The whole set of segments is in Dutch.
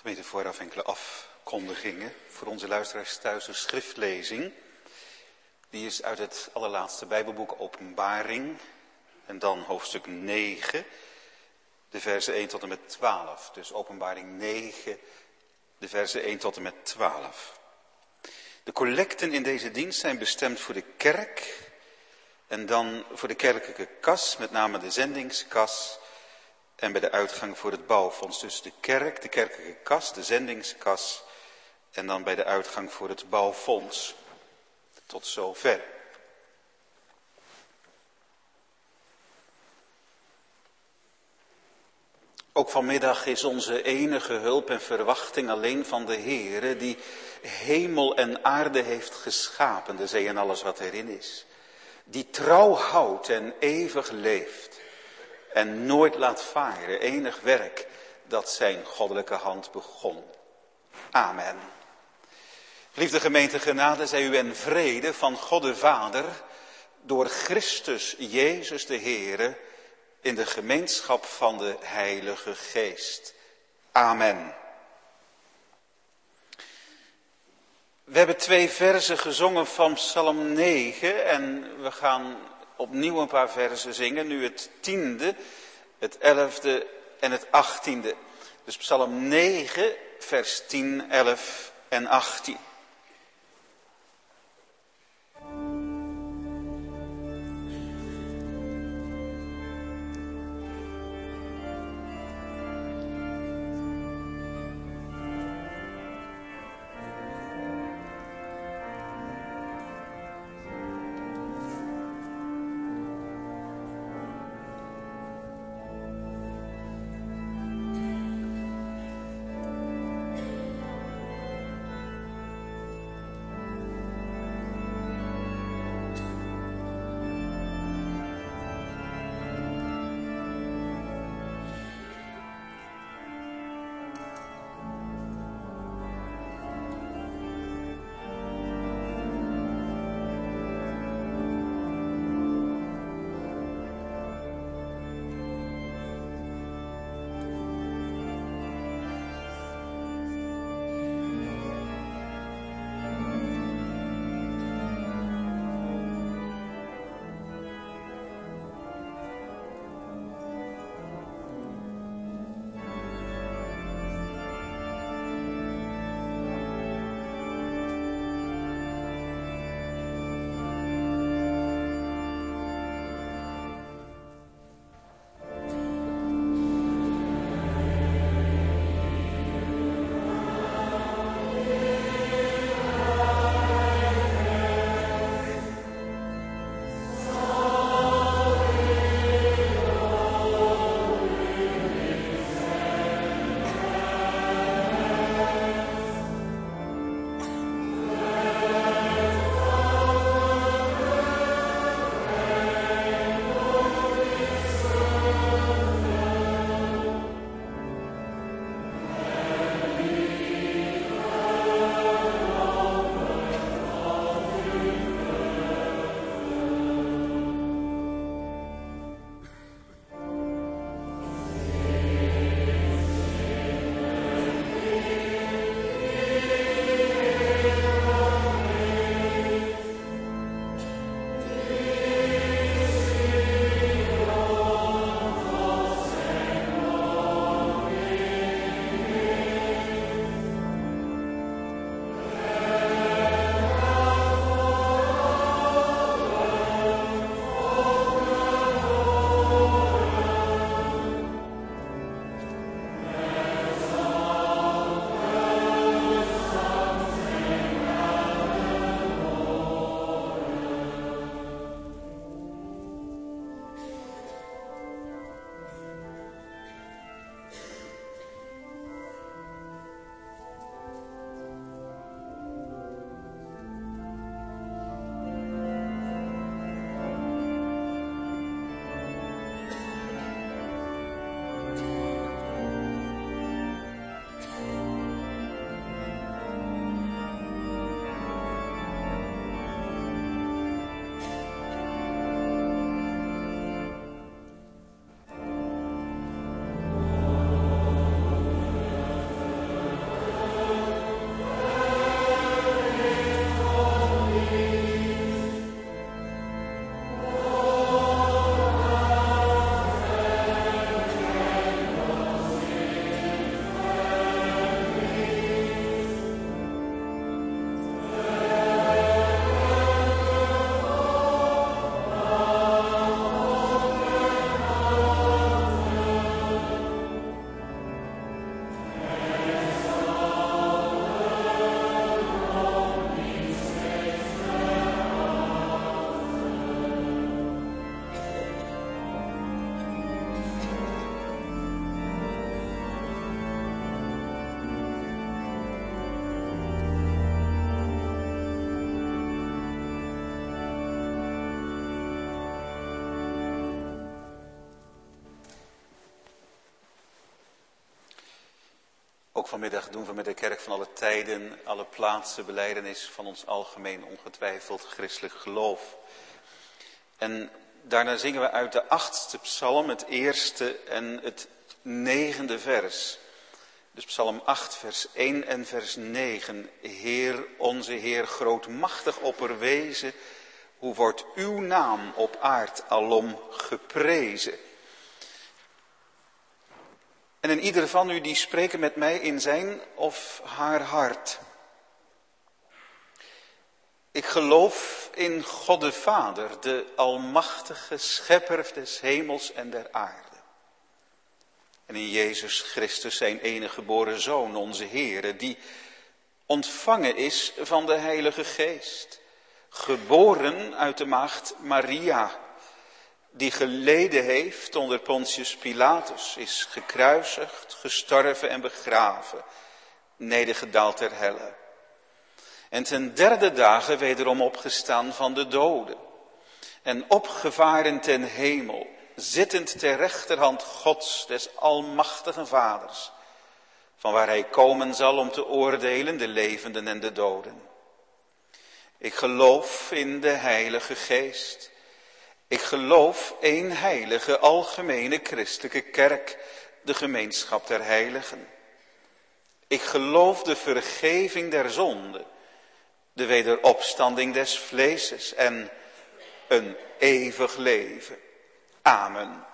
Gemeente, vooraf enkele afkondigingen. Voor onze luisteraars thuis een schriftlezing. Die is uit het allerlaatste Bijbelboek Openbaring. En dan hoofdstuk 9, de versen 1 tot en met 12. Dus Openbaring 9, de versen 1 tot en met 12. De collecten in deze dienst zijn bestemd voor de kerk. En dan voor de kerkelijke kas, met name de zendingskas. En bij de uitgang voor het bouwfonds. Dus de kerk, de kerkelijke kas, de zendingskas. En dan bij de uitgang voor het bouwfonds. Tot zover. Ook vanmiddag is onze enige hulp en verwachting alleen van de Heere, die hemel en aarde heeft geschapen, de zee en alles wat erin is. Die trouw houdt en eeuwig leeft. En nooit laat varen, enig werk dat zijn goddelijke hand begon. Amen. Liefde gemeente, genade zij u en vrede van God de Vader, door Christus Jezus de Heere, in de gemeenschap van de Heilige Geest. Amen. We hebben 2 verzen gezongen van Psalm 9 en we gaan opnieuw een paar verzen zingen. Nu het 10e, het 11e en het 18e. Dus Psalm 9, vers 10, 11 en 18. Ook vanmiddag doen we met de kerk van alle tijden, alle plaatsen, belijdenis van ons algemeen ongetwijfeld christelijk geloof. En daarna zingen we uit de 8e psalm, het 1e en het 9e vers. Dus psalm 8 vers 1 en vers 9. Heer, onze Heer, grootmachtig opperwezen, hoe wordt uw naam op aard alom geprezen? En in ieder van u die spreken met mij in zijn of haar hart. Ik geloof in God de Vader, de almachtige schepper des hemels en der aarde. En in Jezus Christus, zijn enige geboren Zoon, onze Heere, die ontvangen is van de Heilige Geest. Geboren uit de maagd Maria, die geleden heeft onder Pontius Pilatus, is gekruisigd, gestorven en begraven, nedergedaald ter helle. En ten 3e dage wederom opgestaan van de doden en opgevaren ten hemel, zittend ter rechterhand Gods, des almachtigen Vaders, van waar hij komen zal om te oordelen de levenden en de doden. Ik geloof in de Heilige Geest. Ik geloof één heilige, algemene christelijke kerk, de gemeenschap der heiligen. Ik geloof de vergeving der zonden, de wederopstanding des vleeses en een eeuwig leven. Amen.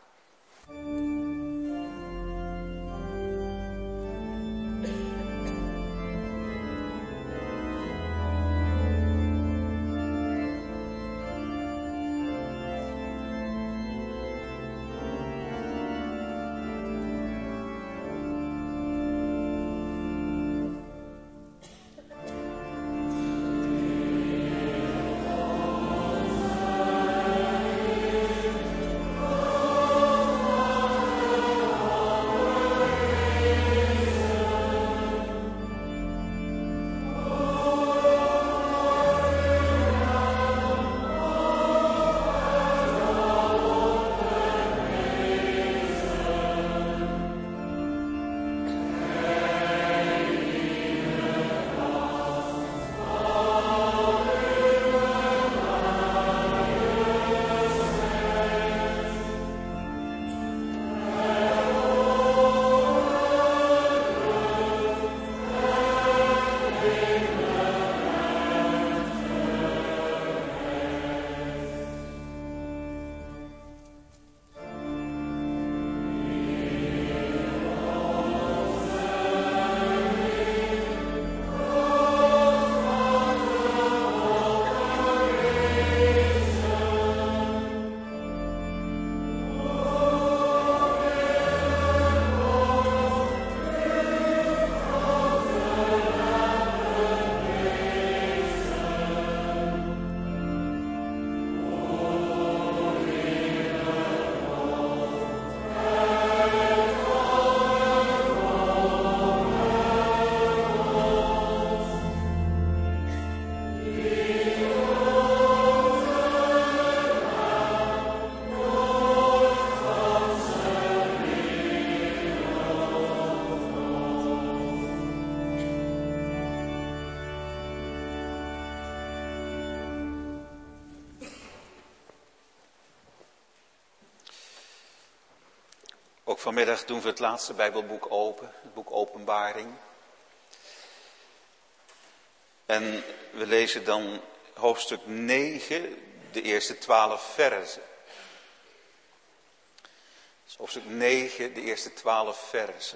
Ook vanmiddag doen we het laatste Bijbelboek open, het boek Openbaring. En we lezen dan hoofdstuk 9, de eerste 12 verzen. Dus hoofdstuk 9, de eerste 12 verzen.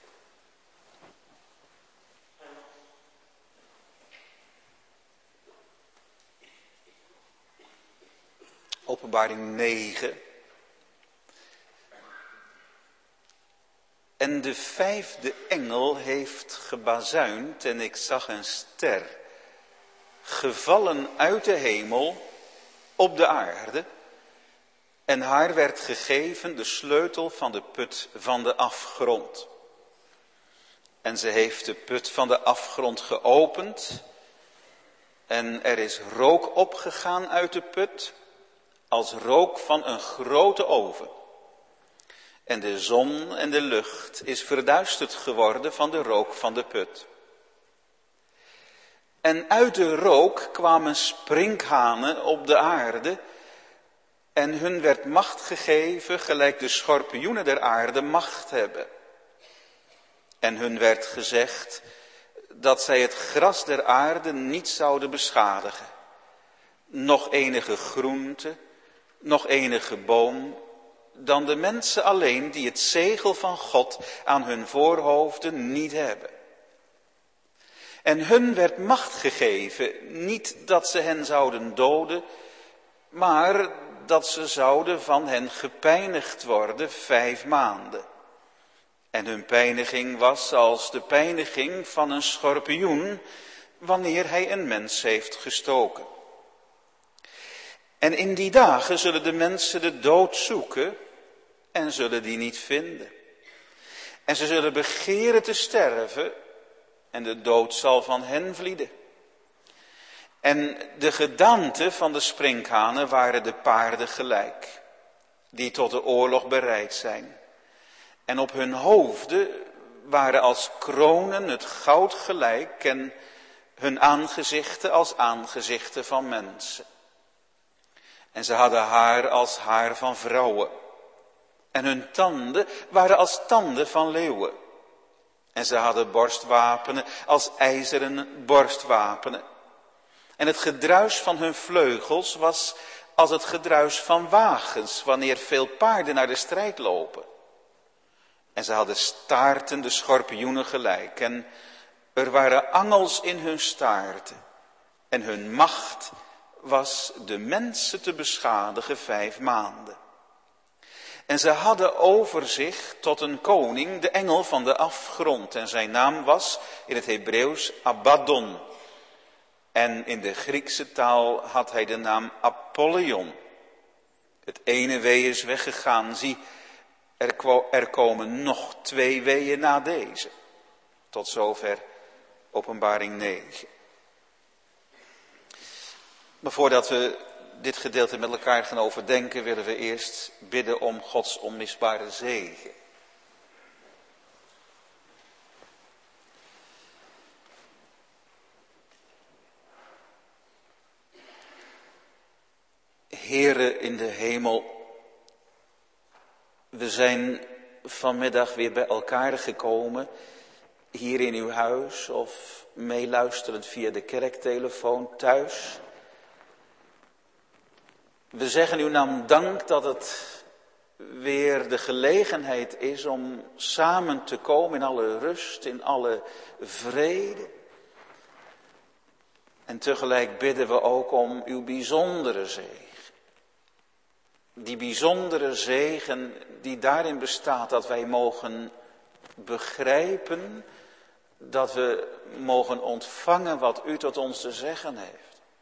Openbaring 9. En de 5e engel heeft gebazuind en ik zag een ster, gevallen uit de hemel op de aarde. En haar werd gegeven de sleutel van de put van de afgrond. En ze heeft de put van de afgrond geopend. En er is rook opgegaan uit de put, als rook van een grote oven. En de zon en de lucht is verduisterd geworden van de rook van de put. En uit de rook kwamen sprinkhanen op de aarde. En hun werd macht gegeven, gelijk de schorpioenen der aarde macht hebben. En hun werd gezegd dat zij het gras der aarde niet zouden beschadigen. Nog enige groente, nog enige boom, dan de mensen alleen die het zegel van God aan hun voorhoofden niet hebben. En hun werd macht gegeven, niet dat ze hen zouden doden, maar dat ze zouden van hen gepijnigd worden 5 maanden. En hun pijniging was als de pijniging van een schorpioen, wanneer hij een mens heeft gestoken. En in die dagen zullen de mensen de dood zoeken en zullen die niet vinden. En ze zullen begeren te sterven en de dood zal van hen vlieden. En de gedaanten van de sprinkhanen waren de paarden gelijk, die tot de oorlog bereid zijn. En op hun hoofden waren als kronen het goud gelijk en hun aangezichten als aangezichten van mensen. En ze hadden haar als haar van vrouwen. En hun tanden waren als tanden van leeuwen. En ze hadden borstwapenen als ijzeren borstwapenen. En het gedruis van hun vleugels was als het gedruis van wagens, wanneer veel paarden naar de strijd lopen. En ze hadden staarten de schorpioenen gelijk. En er waren angels in hun staarten. En hun macht was de mensen te beschadigen 5 maanden. En ze hadden over zich tot een koning de engel van de afgrond. En zijn naam was in het Hebreeuws Abaddon. En in de Griekse taal had hij de naam Apollyon. Het ene wee is weggegaan. Zie, er komen nog 2 weeën na deze. Tot zover Openbaring 9. Maar voordat we dit gedeelte met elkaar gaan overdenken, willen we eerst bidden om Gods onmisbare zegen. Heere in de hemel, we zijn vanmiddag weer bij elkaar gekomen, hier in uw huis of meeluisterend via de kerktelefoon thuis. We zeggen uw naam dank dat het weer de gelegenheid is om samen te komen in alle rust, in alle vrede. En tegelijk bidden we ook om uw bijzondere zegen. Die bijzondere zegen die daarin bestaat dat wij mogen begrijpen, dat we mogen ontvangen wat u tot ons te zeggen heeft.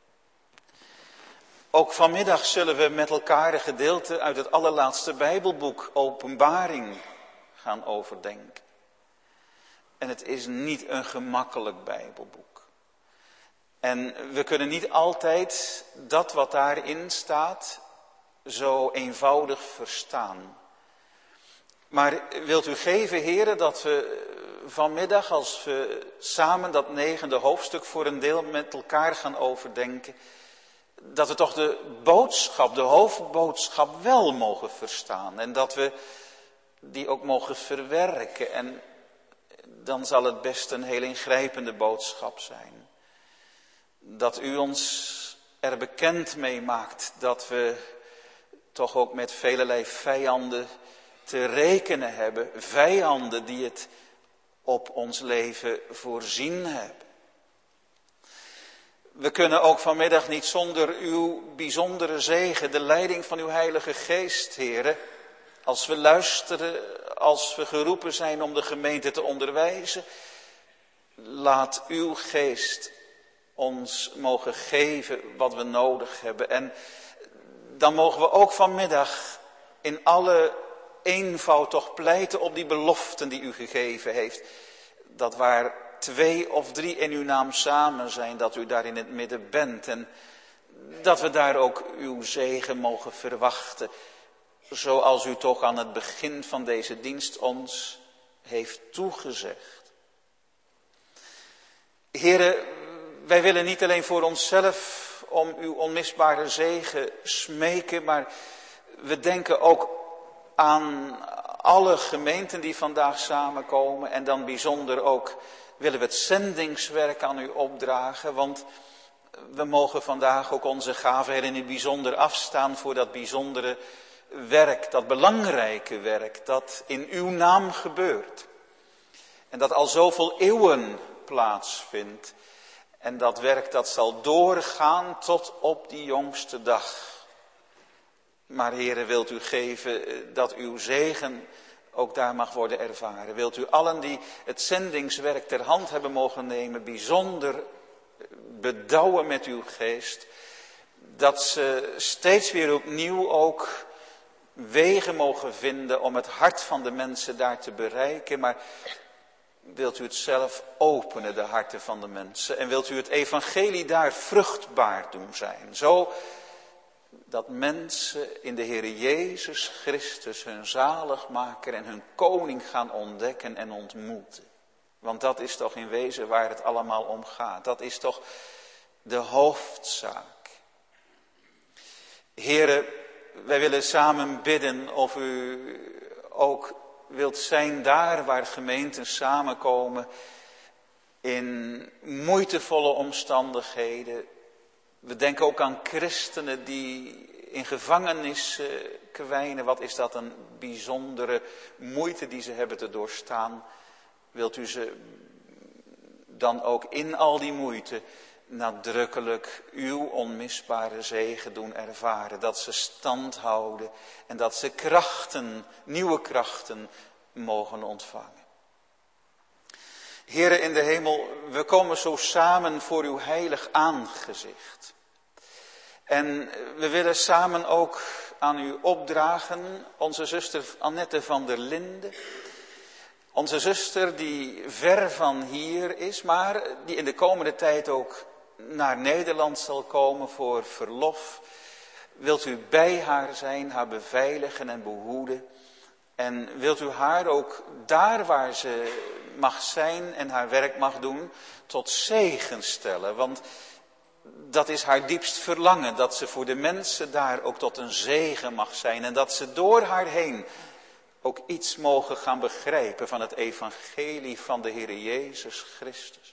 Ook vanmiddag zullen we met elkaar een gedeelte uit het allerlaatste Bijbelboek, Openbaring, gaan overdenken. En het is niet een gemakkelijk Bijbelboek. En we kunnen niet altijd dat wat daarin staat zo eenvoudig verstaan. Maar wilt u geven, heren, dat we vanmiddag, als we samen dat 9e hoofdstuk voor een deel met elkaar gaan overdenken, dat we toch de boodschap, de hoofdboodschap wel mogen verstaan. En dat we die ook mogen verwerken. En dan zal het best een heel ingrijpende boodschap zijn. Dat u ons er bekend mee maakt dat we toch ook met velelei vijanden te rekenen hebben. Vijanden die het op ons leven voorzien hebben. We kunnen ook vanmiddag niet zonder uw bijzondere zegen, de leiding van uw Heilige Geest, heren. Als we luisteren, als we geroepen zijn om de gemeente te onderwijzen, laat uw Geest ons mogen geven wat we nodig hebben. En dan mogen we ook vanmiddag in alle eenvoud toch pleiten op die beloften die u gegeven heeft. Dat waar 2 of 3 in uw naam samen zijn, dat u daar in het midden bent. En dat we daar ook uw zegen mogen verwachten. zoals u toch aan het begin van deze dienst ons heeft toegezegd. Here, wij willen niet alleen voor onszelf om uw onmisbare zegen smeken, maar we denken ook aan alle gemeenten die vandaag samenkomen en dan bijzonder ook willen we het zendingswerk aan u opdragen, want we mogen vandaag ook onze gaven in het bijzonder afstaan voor dat bijzondere werk, dat belangrijke werk dat in uw naam gebeurt. En dat al zoveel eeuwen plaatsvindt. En dat werk dat zal doorgaan tot op die jongste dag. Maar Heere, wilt u geven dat uw zegen ook daar mag worden ervaren. Wilt u allen die het zendingswerk ter hand hebben mogen nemen, bijzonder bedouwen met uw geest. Dat ze steeds weer opnieuw ook wegen mogen vinden om het hart van de mensen daar te bereiken. Maar wilt u het zelf openen, de harten van de mensen. En wilt u het evangelie daar vruchtbaar doen zijn. Zo dat mensen in de Heer Jezus Christus hun zaligmaker en hun koning gaan ontdekken en ontmoeten. Want dat is toch in wezen waar het allemaal om gaat. Dat is toch de hoofdzaak. Here, wij willen samen bidden of u ook wilt zijn daar waar gemeenten samenkomen in moeitevolle omstandigheden. We denken ook aan christenen die in gevangenis kwijnen. Wat is dat een bijzondere moeite die ze hebben te doorstaan. Wilt u ze dan ook in al die moeite nadrukkelijk uw onmisbare zegen doen ervaren. Dat ze stand houden en dat ze krachten, nieuwe krachten mogen ontvangen. Heere in de hemel, we komen zo samen voor uw heilig aangezicht. En we willen samen ook aan u opdragen, onze zuster Annette van der Linden. Onze zuster die ver van hier is, maar die in de komende tijd ook naar Nederland zal komen voor verlof. Wilt u bij haar zijn, haar beveiligen en behoeden. En wilt u haar ook daar waar ze mag zijn en haar werk mag doen, tot zegen stellen. Want dat is haar diepst verlangen, dat ze voor de mensen daar ook tot een zegen mag zijn. En dat ze door haar heen ook iets mogen gaan begrijpen van het evangelie van de Heer Jezus Christus.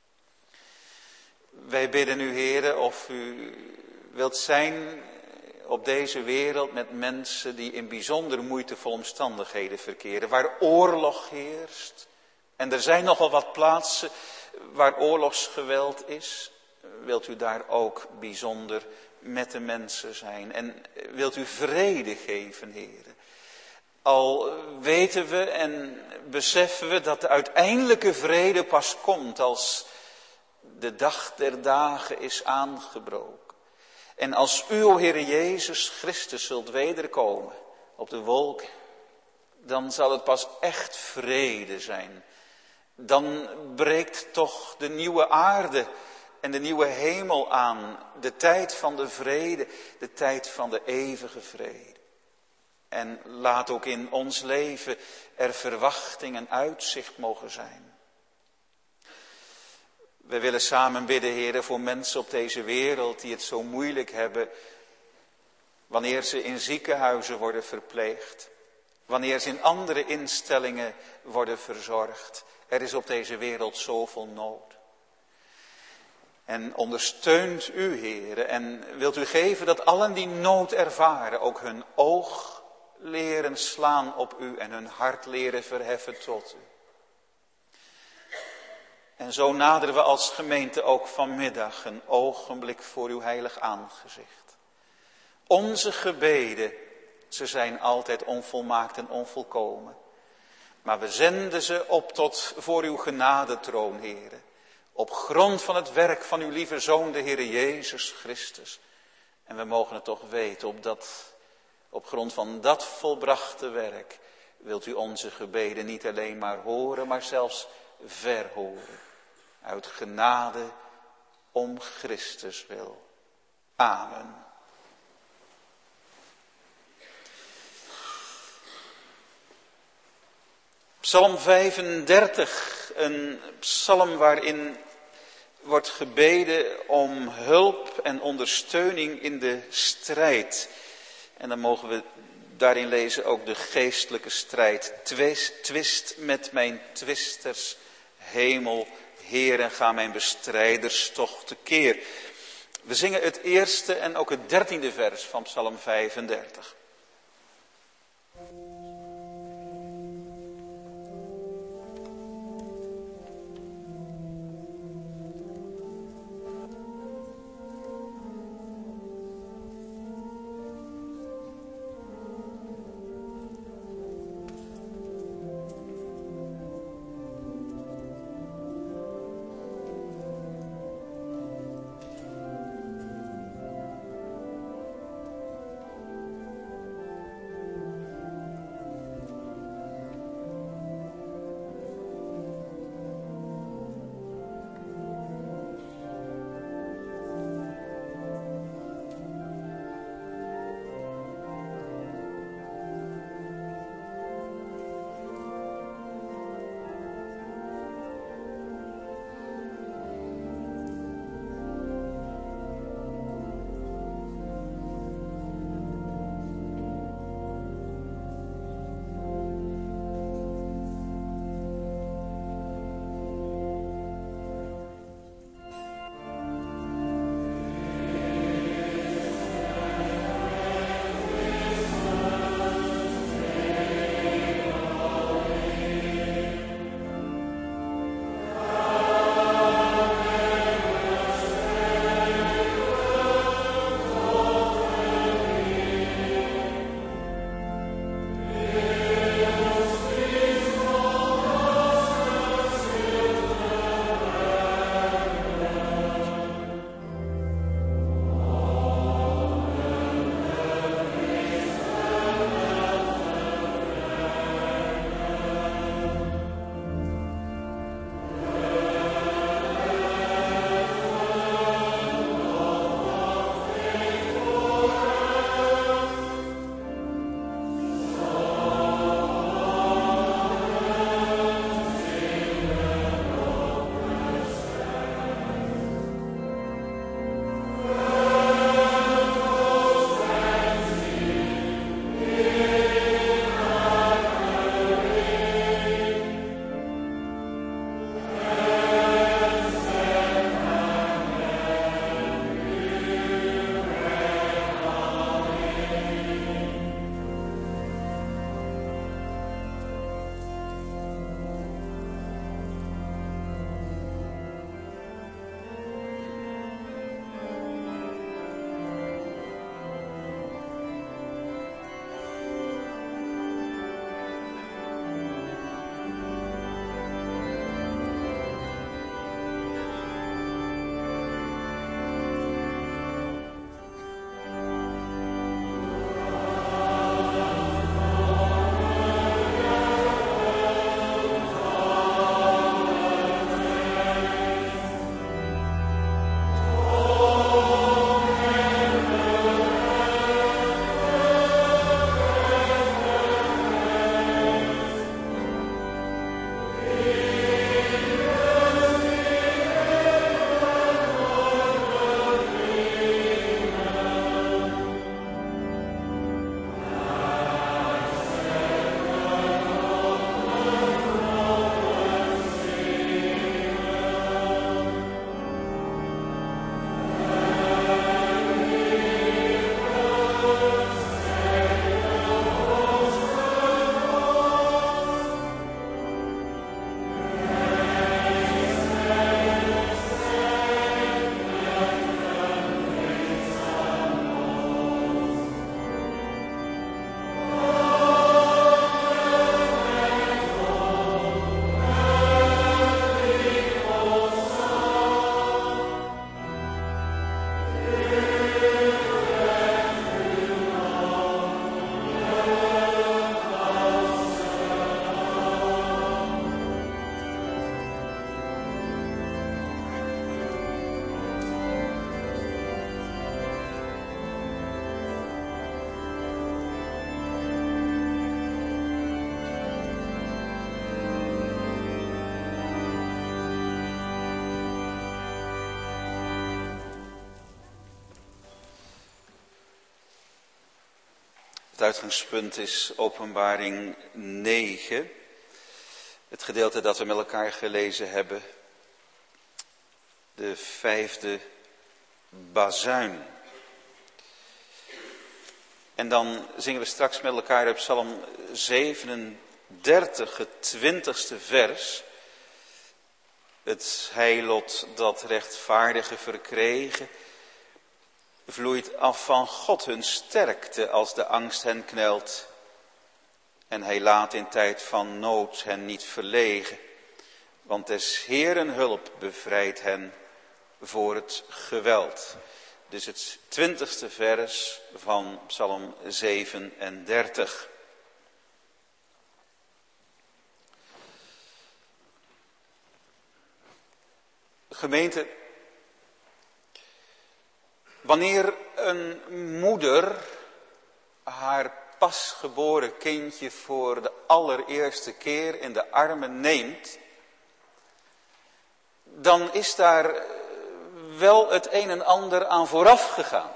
Wij bidden u, Heere, of u wilt zijn op deze wereld met mensen die in bijzonder moeitevolle omstandigheden verkeren. Waar oorlog heerst. En er zijn nogal wat plaatsen waar oorlogsgeweld is. Wilt u daar ook bijzonder met de mensen zijn. En wilt u vrede geven, Heere. Al weten we en beseffen we dat de uiteindelijke vrede pas komt als de dag der dagen is aangebroken. En als u, o Heer Jezus Christus, zult wederkomen op de wolken, dan zal het pas echt vrede zijn. Dan breekt toch de nieuwe aarde en de nieuwe hemel aan. De tijd van de vrede, de tijd van de eeuwige vrede. En laat ook in ons leven er verwachting en uitzicht mogen zijn. We willen samen bidden, Heere, voor mensen op deze wereld die het zo moeilijk hebben. Wanneer ze in ziekenhuizen worden verpleegd. Wanneer ze in andere instellingen worden verzorgd. Er is op deze wereld zoveel nood. En ondersteunt u, Heere, en wilt u geven dat allen die nood ervaren ook hun oog leren slaan op u en hun hart leren verheffen tot u. En zo naderen we als gemeente ook vanmiddag een ogenblik voor uw heilig aangezicht. Onze gebeden, ze zijn altijd onvolmaakt en onvolkomen. Maar we zenden ze op tot voor uw genadetroon, Heere. Op grond van het werk van uw lieve Zoon, de Heere Jezus Christus. En we mogen het toch weten, op grond van dat volbrachte werk wilt u onze gebeden niet alleen maar horen, maar zelfs verhoren. Uit genade om Christus wil. Amen. Psalm 35, een psalm waarin wordt gebeden om hulp en ondersteuning in de strijd. En dan mogen we daarin lezen ook de geestelijke strijd. Twist met mijn twisters, hemel, Heer, en ga mijn bestrijders toch tekeer. We zingen het eerste en ook het 13e vers van Psalm 35. Het uitgangspunt is Openbaring 9. Het gedeelte dat we met elkaar gelezen hebben. De 5e bazuin. En dan zingen we straks met elkaar op Psalm 37, het 20ste vers. Het heilot dat rechtvaardigen verkregen, vloeit af van God hun sterkte als de angst hen knelt. En hij laat in tijd van nood hen niet verlegen, want des Heeren hulp bevrijdt hen voor het geweld. Dus het 20ste vers van Psalm 37. Gemeente, wanneer een moeder haar pasgeboren kindje voor de allereerste keer in de armen neemt, dan is daar wel het een en ander aan vooraf gegaan.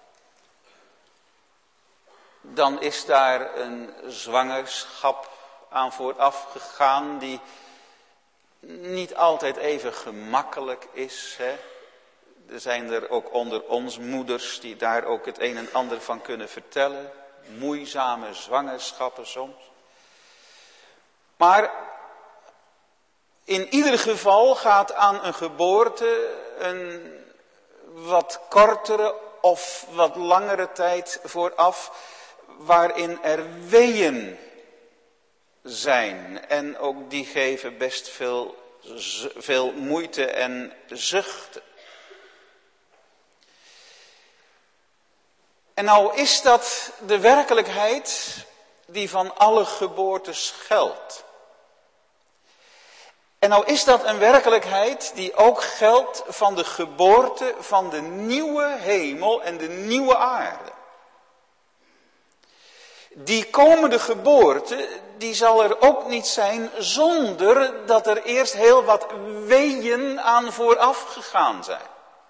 Dan is daar een zwangerschap aan vooraf gegaan die niet altijd even gemakkelijk is. Hè? Er zijn er ook onder ons moeders die daar ook het een en ander van kunnen vertellen. Moeizame zwangerschappen soms. Maar in ieder geval gaat aan een geboorte een wat kortere of wat langere tijd vooraf, waarin er weeën zijn. En ook die geven best veel moeite en zuchten. En nou is dat de werkelijkheid die van alle geboortes geldt. En nou is dat een werkelijkheid die ook geldt van de geboorte van de nieuwe hemel en de nieuwe aarde. Die komende geboorte, die zal er ook niet zijn zonder dat er eerst heel wat weeën aan vooraf gegaan zijn.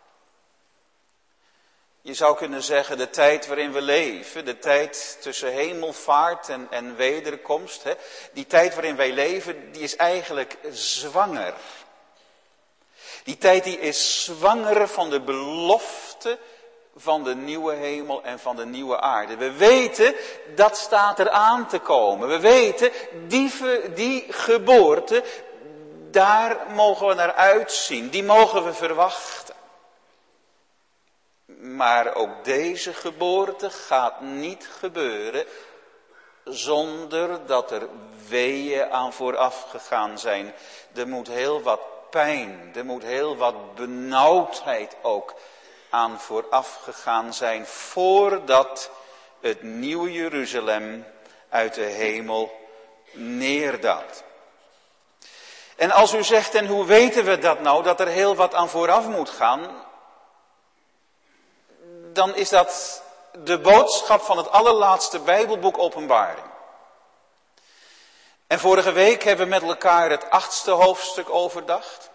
Je zou kunnen zeggen, de tijd waarin we leven, de tijd tussen hemelvaart en wederkomst, hè, die tijd waarin wij leven, die is eigenlijk zwanger. Die tijd die is zwanger van de belofte van de nieuwe hemel en van de nieuwe aarde. We weten, dat staat er aan te komen. We weten, die geboorte, daar mogen we naar uitzien. Die mogen we verwachten. Maar ook deze geboorte gaat niet gebeuren zonder dat er weeën aan vooraf gegaan zijn. Er moet heel wat pijn, er moet heel wat benauwdheid ook aan vooraf gegaan zijn voordat het nieuwe Jeruzalem uit de hemel neerdaalt. En als u zegt, en hoe weten we dat nou, dat er heel wat aan vooraf moet gaan, dan is dat de boodschap van het allerlaatste Bijbelboek Openbaring. En vorige week hebben we met elkaar het 8e hoofdstuk overdacht.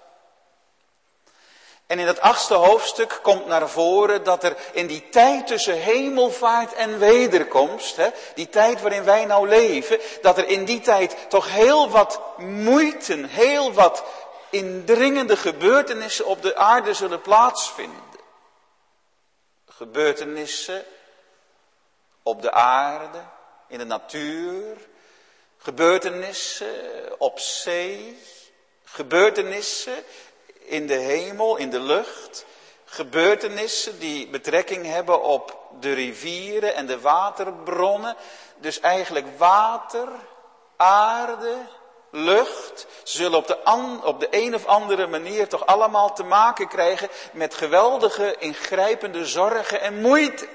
En in het 8e hoofdstuk komt naar voren dat er in die tijd tussen hemelvaart en wederkomst, die tijd waarin wij nou leven, dat er in die tijd toch heel wat moeiten, heel wat indringende gebeurtenissen op de aarde zullen plaatsvinden. Gebeurtenissen op de aarde, in de natuur, gebeurtenissen op zee, gebeurtenissen in de hemel, in de lucht, gebeurtenissen die betrekking hebben op de rivieren en de waterbronnen. Dus eigenlijk water, aarde, lucht, ze zullen op de een of andere manier toch allemaal te maken krijgen met geweldige, ingrijpende zorgen en moeite.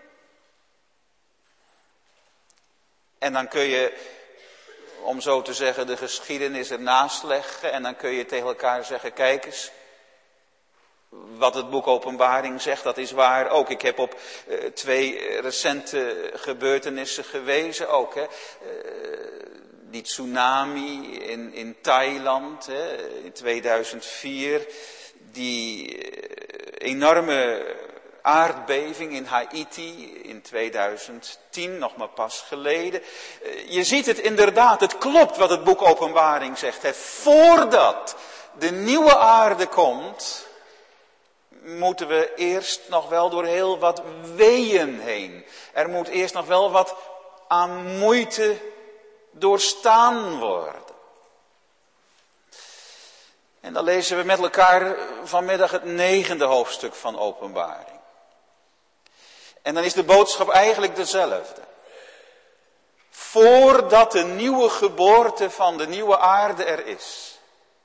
En dan kun je, om zo te zeggen, de geschiedenis ernaast leggen en dan kun je tegen elkaar zeggen, kijk eens, wat het boek Openbaring zegt, dat is waar ook. Ik heb op 2 recente gebeurtenissen gewezen ook. Die tsunami in Thailand in 2004. Die enorme aardbeving in Haiti in 2010, nog maar pas geleden. Je ziet het inderdaad, het klopt wat het boek Openbaring zegt. Hè. Voordat de nieuwe aarde komt, moeten we eerst nog wel door heel wat weeën heen. Er moet eerst nog wel wat aan moeite doorstaan worden. En dan lezen we met elkaar vanmiddag het 9e hoofdstuk van Openbaring. En dan is de boodschap eigenlijk dezelfde. Voordat de nieuwe geboorte van de nieuwe aarde er is,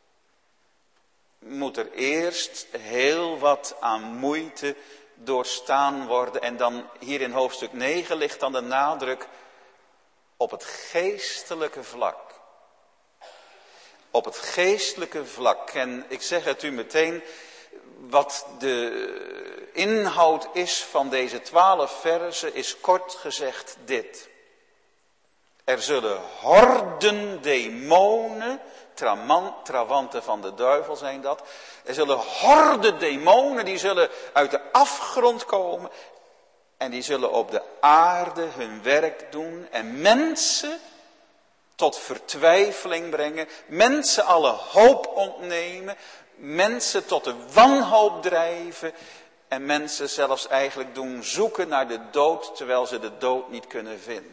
moet er eerst heel wat aan moeite doorstaan worden. En dan hier in hoofdstuk 9 ligt dan de nadruk op het geestelijke vlak. Op het geestelijke vlak. En ik zeg het u meteen, wat de inhoud is van deze 12 verzen is kort gezegd dit. Er zullen horden demonen, trawanten van de duivel zijn dat. Er zullen horden demonen, die zullen uit de afgrond komen. En die zullen op de aarde hun werk doen. En mensen tot vertwijfeling brengen. Mensen alle hoop ontnemen. Mensen tot de wanhoop drijven. En mensen zelfs eigenlijk doen zoeken naar de dood, terwijl ze de dood niet kunnen vinden.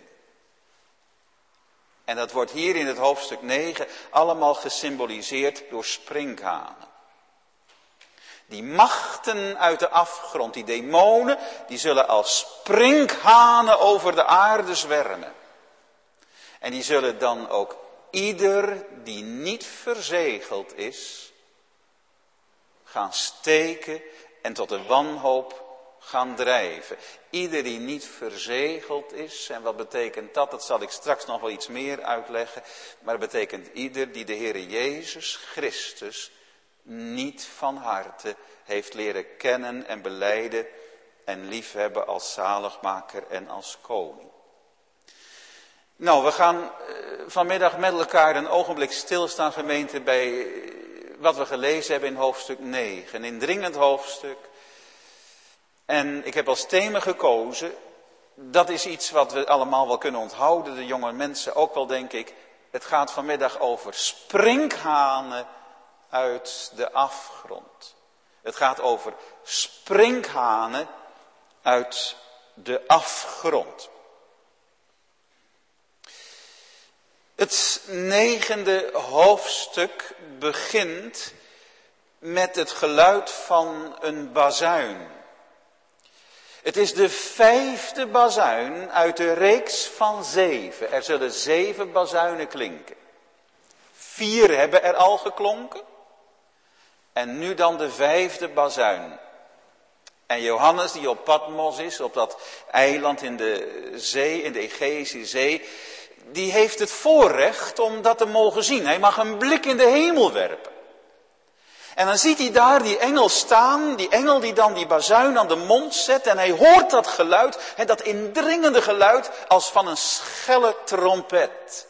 En dat wordt hier in het hoofdstuk 9 allemaal gesymboliseerd door sprinkhanen. Die machten uit de afgrond, die demonen, die zullen als sprinkhanen over de aarde zwermen. En die zullen dan ook ieder die niet verzegeld is, gaan steken en tot de wanhoop gaan drijven. Ieder die niet verzegeld is, en wat betekent dat? Dat zal ik straks nog wel iets meer uitleggen. Maar het betekent ieder die de Heere Jezus Christus niet van harte heeft leren kennen en belijden en liefhebben als zaligmaker en als koning. Nou, we gaan vanmiddag met elkaar een ogenblik stilstaan, gemeente, bij wat we gelezen hebben in hoofdstuk 9. Een indringend hoofdstuk. En ik heb als thema gekozen, dat is iets wat we allemaal wel kunnen onthouden, de jonge mensen ook wel, denk ik. Het gaat vanmiddag over sprinkhanen uit de afgrond. Het gaat over sprinkhanen uit de afgrond. Het 9e hoofdstuk begint met het geluid van een bazuin. Het is de 5e bazuin uit de reeks van 7. Er zullen 7 bazuinen klinken. 4 hebben er al geklonken. En nu dan de 5e bazuin. En Johannes, die op Patmos is, op dat eiland in de zee, in de Egeïsche Zee, die heeft het voorrecht om dat te mogen zien. Hij mag een blik in de hemel werpen. En dan ziet hij daar die engel staan, die engel die dan die bazuin aan de mond zet. En hij hoort dat geluid, dat indringende geluid als van een schelle trompet.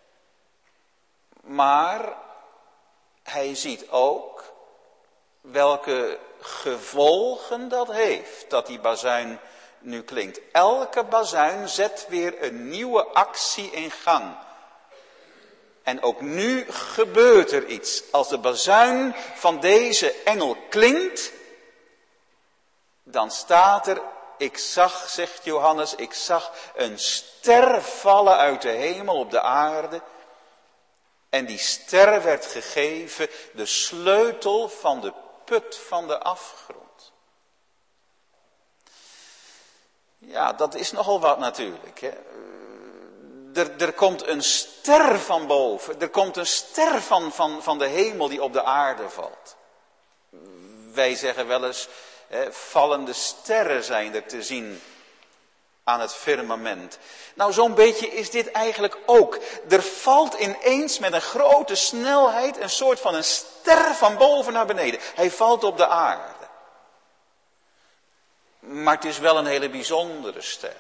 Maar hij ziet ook welke gevolgen dat heeft, dat die bazuin nu klinkt. Elke bazuin zet weer een nieuwe actie in gang. En ook nu gebeurt er iets. Als de bazuin van deze engel klinkt, dan staat er, ik zag, zegt Johannes, ik zag een ster vallen uit de hemel op de aarde. En die ster werd gegeven de sleutel van de put van de afgrond. Ja, dat is nogal wat natuurlijk. Hè. Er komt een ster van boven. Er komt een ster van de hemel die op de aarde valt. Wij zeggen wel eens, vallende sterren zijn er te zien aan het firmament. Nou, zo'n beetje is dit eigenlijk ook. Er valt ineens met een grote snelheid een soort van een ster van boven naar beneden. Hij valt op de aarde. Maar het is wel een hele bijzondere ster.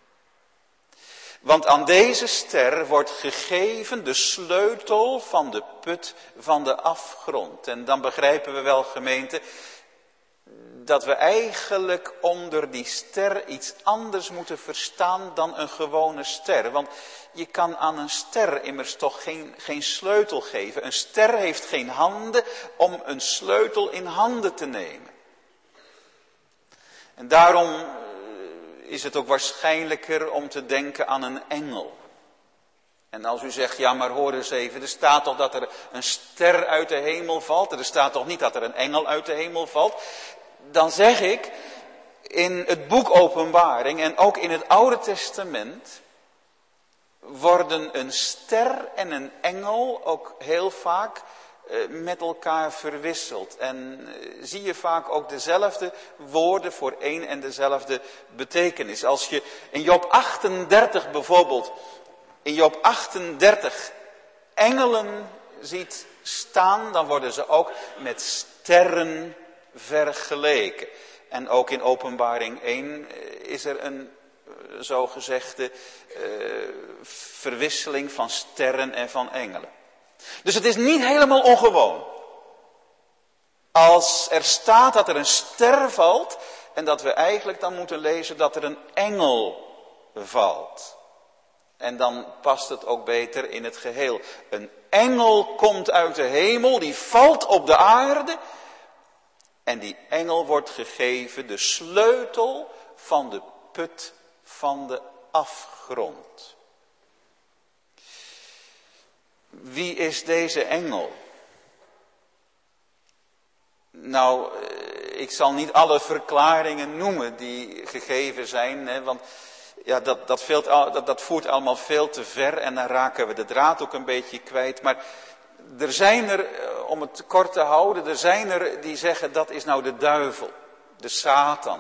Want aan deze ster wordt gegeven de sleutel van de put van de afgrond. En dan begrijpen we wel, gemeente, dat we eigenlijk onder die ster iets anders moeten verstaan dan een gewone ster. Want je kan aan een ster immers toch geen sleutel geven. Een ster heeft geen handen om een sleutel in handen te nemen. En daarom is het ook waarschijnlijker om te denken aan een engel. En als u zegt, ja maar hoor eens even, er staat toch dat er een ster uit de hemel valt. Er staat toch niet dat er een engel uit de hemel valt. Dan zeg ik, in het boek Openbaring en ook in het Oude Testament worden een ster en een engel ook heel vaak met elkaar verwisseld. En zie je vaak ook dezelfde woorden voor één en dezelfde betekenis. Als je in Job 38 bijvoorbeeld, in Job 38 engelen ziet staan, dan worden ze ook met sterren vergeleken. En ook in Openbaring 1 is er een zogezegde verwisseling van sterren en van engelen. Dus het is niet helemaal ongewoon. Als er staat dat er een ster valt en dat we eigenlijk dan moeten lezen dat er een engel valt. En dan past het ook beter in het geheel. Een engel komt uit de hemel, die valt op de aarde. En die engel wordt gegeven de sleutel van de put van de afgrond. Wie is deze engel? Nou, ik zal niet alle verklaringen noemen die gegeven zijn, hè, want ja, dat voert allemaal veel te ver en dan raken we de draad ook een beetje kwijt. Maar er zijn er, om het kort te houden, er zijn er die zeggen dat is nou de duivel, de Satan.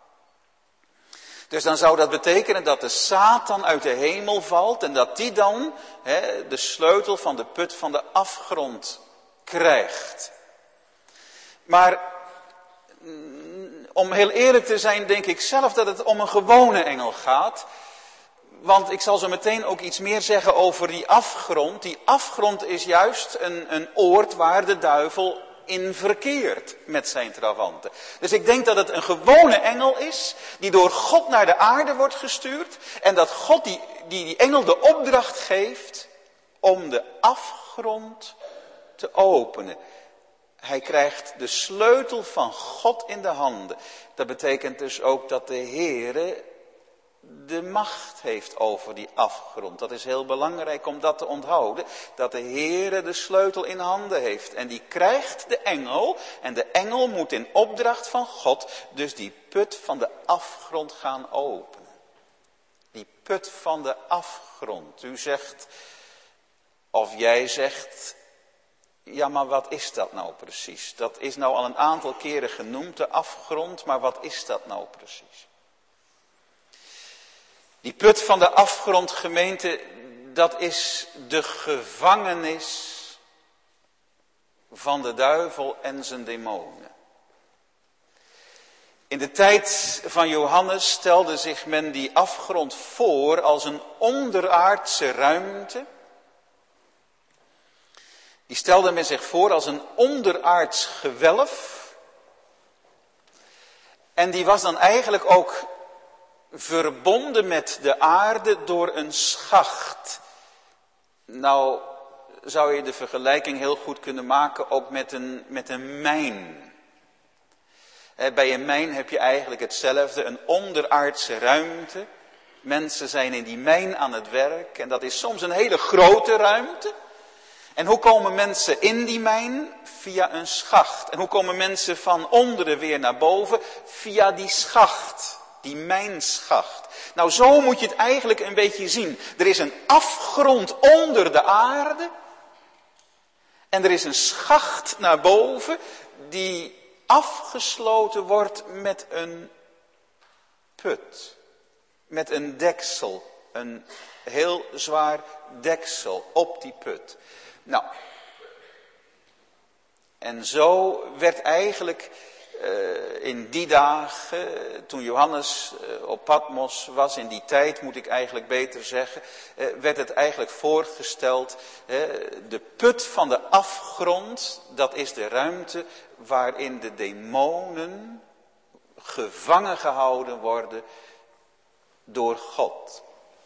Dus dan zou dat betekenen dat de Satan uit de hemel valt en dat die dan de sleutel van de put van de afgrond krijgt. Maar om heel eerlijk te zijn denk ik zelf dat het om een gewone engel gaat. Want ik zal zo meteen ook iets meer zeggen over die afgrond. Die afgrond is juist een oord waar de duivel in verkeert met zijn trawanten. Dus ik denk dat het een gewone engel is die door God naar de aarde wordt gestuurd. En dat God die engel de opdracht geeft om de afgrond te openen. Hij krijgt de sleutel van God in de handen. Dat betekent dus ook dat de Heere de macht heeft over die afgrond. Dat is heel belangrijk om dat te onthouden. Dat de Heere de sleutel in handen heeft. En die krijgt de engel. En de engel moet in opdracht van God dus die put van de afgrond gaan openen. Die put van de afgrond. U zegt, of jij zegt, ja maar wat is dat nou precies? Dat is nou al een aantal keren genoemd, de afgrond, maar wat is dat nou precies? Die put van de afgrond, gemeente, dat is de gevangenis van de duivel en zijn demonen. In de tijd van Johannes stelde zich men die afgrond voor als een onderaardse ruimte. Die stelde men zich voor als een onderaards gewelf. En die was dan eigenlijk ook verbonden met de aarde door een schacht. Nou zou je de vergelijking heel goed kunnen maken ook met een mijn. Bij een mijn heb je eigenlijk hetzelfde, een onderaardse ruimte. Mensen zijn in die mijn aan het werk en dat is soms een hele grote ruimte. En hoe komen mensen in die mijn? Via een schacht. En hoe komen mensen van onderen weer naar boven? Via die schacht, die mijnschacht. Nou, zo moet je het eigenlijk een beetje zien. Er is een afgrond onder de aarde. En er is een schacht naar boven die afgesloten wordt met een put. Met een deksel. Een heel zwaar deksel op die put. Nou, en zo werd eigenlijk in die dagen, toen Johannes op Patmos was, in die tijd moet ik eigenlijk beter zeggen, werd het eigenlijk voorgesteld, de put van de afgrond, dat is de ruimte waarin de demonen gevangen gehouden worden door God.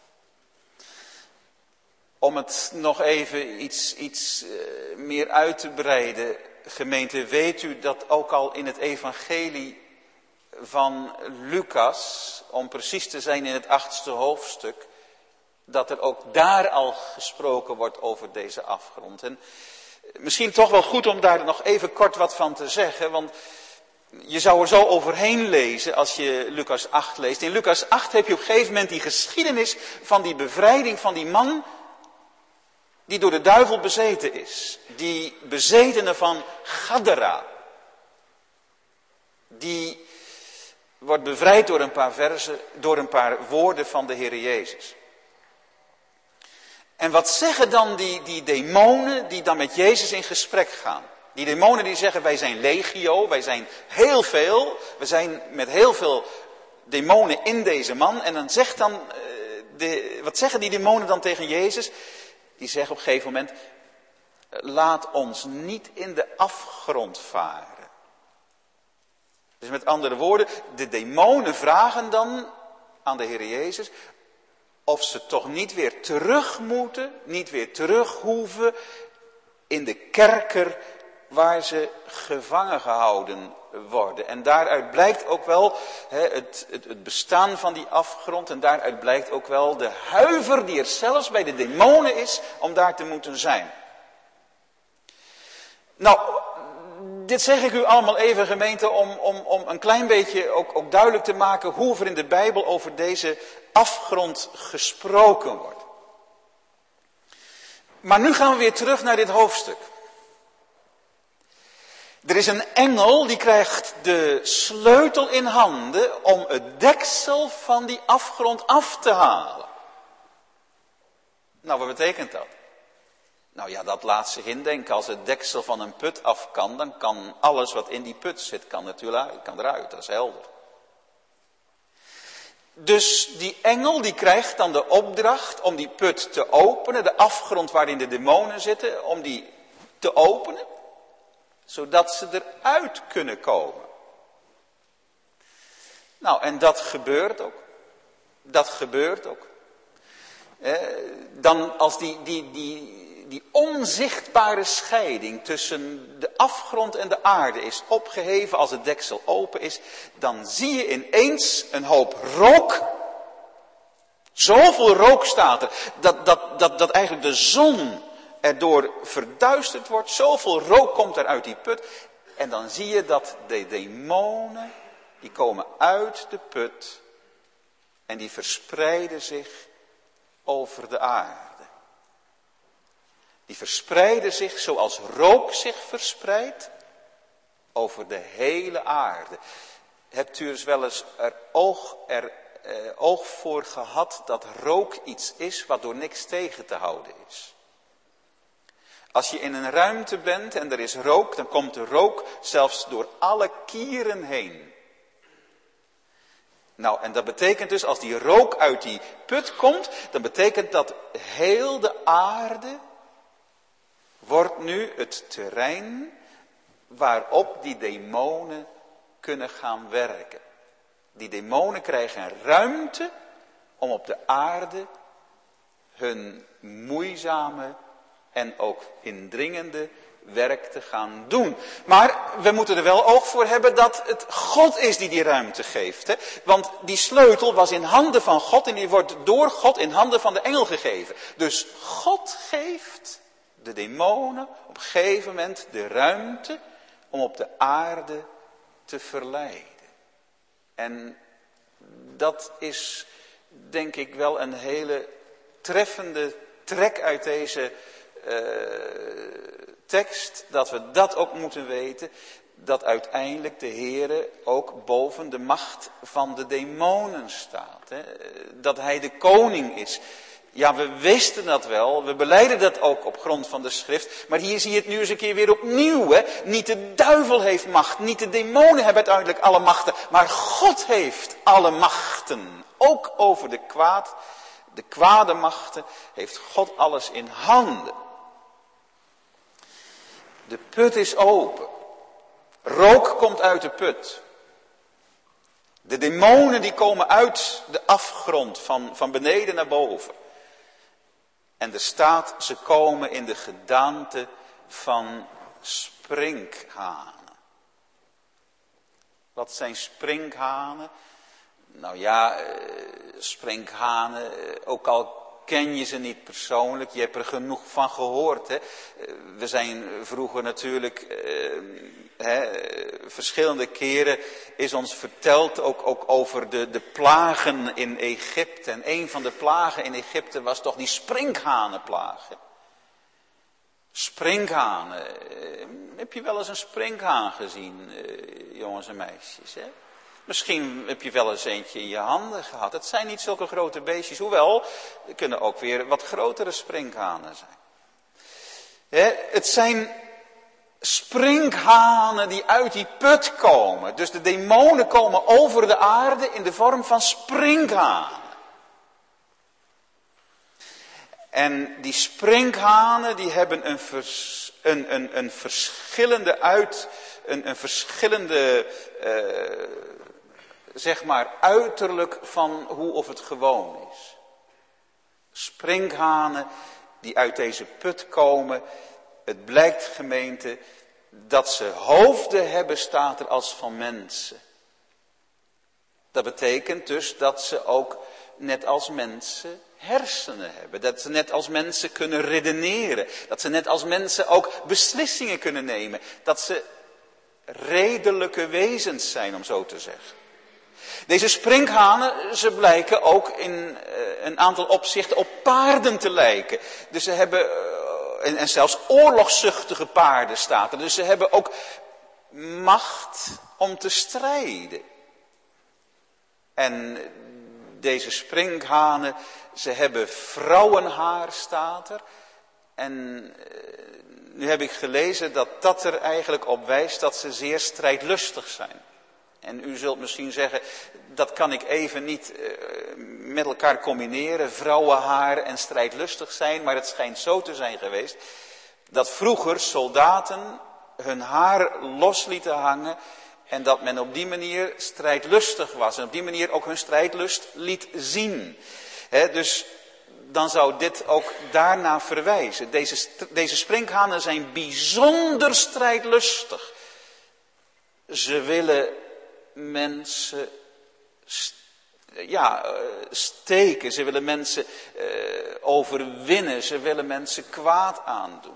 Om het nog even iets meer uit te breiden, gemeente, weet u dat ook al in het evangelie van Lucas, om precies te zijn in het 8e hoofdstuk, dat er ook daar al gesproken wordt over deze afgrond. En misschien toch wel goed om daar nog even kort wat van te zeggen, want je zou er zo overheen lezen als je Lucas 8 leest. In Lucas 8 heb je op een gegeven moment die geschiedenis van die bevrijding van die man die door de duivel bezeten is. Die bezetene van Gadara. Die wordt bevrijd door een paar versen, door een paar woorden van de Heer Jezus. En wat zeggen dan die demonen die dan met Jezus in gesprek gaan? Die demonen die zeggen, wij zijn legio, wij zijn heel veel. We zijn met heel veel demonen in deze man. En dan zegt dan, wat zeggen die demonen dan tegen Jezus? Die zeggen op een gegeven moment, laat ons niet in de afgrond varen. Dus met andere woorden, de demonen vragen dan aan de Heer Jezus of ze toch niet weer terug moeten, niet weer terug hoeven in de kerker waar ze gevangen gehouden worden. En daaruit blijkt ook wel het bestaan van die afgrond en daaruit blijkt ook wel de huiver die er zelfs bij de demonen is om daar te moeten zijn. Nou, dit zeg ik u allemaal even, gemeente, om een klein beetje ook duidelijk te maken hoe er in de Bijbel over deze afgrond gesproken wordt. Maar nu gaan we weer terug naar dit hoofdstuk. Er is een engel die krijgt de sleutel in handen om het deksel van die afgrond af te halen. Nou, wat betekent dat? Nou ja, dat laat zich indenken. Als het deksel van een put af kan, dan kan alles wat in die put zit, kan eruit. Dat is helder. Dus die engel die krijgt dan de opdracht om die put te openen, de afgrond waarin de demonen zitten, om die te openen, zodat ze eruit kunnen komen. Nou, en dat gebeurt ook. Dat gebeurt ook. Dan als die onzichtbare scheiding tussen de afgrond en de aarde is opgeheven, als het deksel open is, dan zie je ineens een hoop rook. Zoveel rook staat er, dat eigenlijk de zon erdoor verduisterd wordt. Zoveel rook komt er uit die put. En dan zie je dat de demonen, die komen uit de put en die verspreiden zich over de aarde. Die verspreiden zich zoals rook zich verspreidt over de hele aarde. Hebt u eens wel eens oog voor gehad dat rook iets is wat door niks tegen te houden is? Als je in een ruimte bent en er is rook, dan komt de rook zelfs door alle kieren heen. Nou, en dat betekent dus, als die rook uit die put komt, dan betekent dat heel de aarde wordt nu het terrein waarop die demonen kunnen gaan werken. Die demonen krijgen ruimte om op de aarde hun moeizame en ook indringende werk te gaan doen. Maar we moeten er wel oog voor hebben dat het God is die ruimte geeft. Hè? Want die sleutel was in handen van God en die wordt door God in handen van de engel gegeven. Dus God geeft de demonen op een gegeven moment de ruimte om op de aarde te verleiden. En dat is denk ik wel een hele treffende trek uit deze tekst, dat we dat ook moeten weten, dat uiteindelijk de Heere ook boven de macht van de demonen staat. Hè? Dat hij de koning is. Ja, we wisten dat wel, we belijden dat ook op grond van de schrift, maar hier zie je het nu eens een keer weer opnieuw. Hè? Niet de duivel heeft macht, niet de demonen hebben uiteindelijk alle machten, maar God heeft alle machten. Ook over de kwade machten heeft God alles in handen. De put is open. Rook komt uit de put. De demonen die komen uit de afgrond van beneden naar boven. En er staat, ze komen in de gedaante van sprinkhanen. Wat zijn sprinkhanen? Nou ja, sprinkhanen, ook al ken je ze niet persoonlijk, je hebt er genoeg van gehoord. Hè? We zijn vroeger natuurlijk, verschillende keren is ons verteld ook over de plagen in Egypte. En een van de plagen in Egypte was toch die sprinkhanenplaag. Hè? Sprinkhanen. Heb je wel eens een sprinkhaan gezien, jongens en meisjes? Hè? Misschien heb je wel eens eentje in je handen gehad. Het zijn niet zulke grote beestjes. Hoewel, er kunnen ook weer wat grotere sprinkhanen zijn. Het zijn sprinkhanen die uit die put komen. Dus de demonen komen over de aarde in de vorm van sprinkhanen. En die sprinkhanen die hebben een verschillende zeg maar uiterlijk van hoe of het gewoon is. Sprinkhanen die uit deze put komen. Het blijkt, gemeente, dat ze hoofden hebben, staat er, als van mensen. Dat betekent dus dat ze ook net als mensen hersenen hebben. Dat ze net als mensen kunnen redeneren. Dat ze net als mensen ook beslissingen kunnen nemen. Dat ze redelijke wezens zijn, om zo te zeggen. Deze sprinkhanen, ze blijken ook in een aantal opzichten op paarden te lijken. Dus ze hebben, en zelfs oorlogszuchtige paarden staat er. Dus ze hebben ook macht om te strijden. En deze sprinkhanen, ze hebben vrouwenhaar, staat er. En nu heb ik gelezen dat er eigenlijk op wijst dat ze zeer strijdlustig zijn. En u zult misschien zeggen, dat kan ik even niet met elkaar combineren, vrouwenhaar en strijdlustig zijn. Maar het schijnt zo te zijn geweest, dat vroeger soldaten hun haar los lieten hangen. En dat men op die manier strijdlustig was. En op die manier ook hun strijdlust liet zien. Dus dan zou dit ook daarna verwijzen. Deze sprinkhanen zijn bijzonder strijdlustig. Ze willen mensen steken. Ze willen mensen overwinnen. Ze willen mensen kwaad aandoen.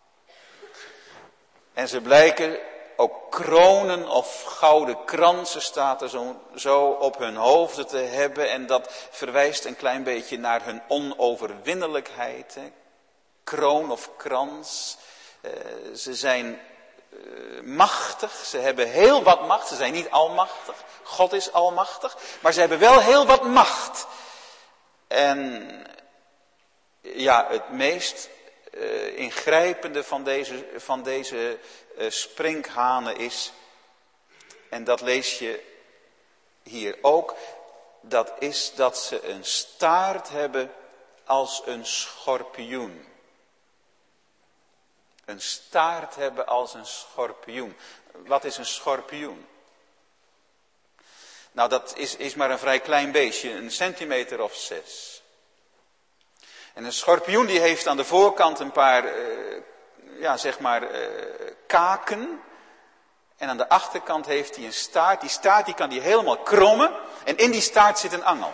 En ze blijken ook kronen of gouden kransen, staat er zo op hun hoofden te hebben. En dat verwijst een klein beetje naar hun onoverwinnelijkheid. Hè. Kroon of krans. Ze zijn machtig. Ze hebben heel wat macht. Ze zijn niet almachtig. God is almachtig. Maar ze hebben wel heel wat macht. En ja, het meest ingrijpende van deze sprinkhanen is, en dat lees je hier ook, dat is dat ze een staart hebben als een schorpioen. Een staart hebben als een schorpioen. Wat is een schorpioen? Nou, dat is maar een vrij klein beestje, 1 centimeter of 6. En een schorpioen die heeft aan de voorkant een paar, kaken. En aan de achterkant heeft hij een staart. Die staart die kan hij helemaal krommen. En in die staart zit een angel.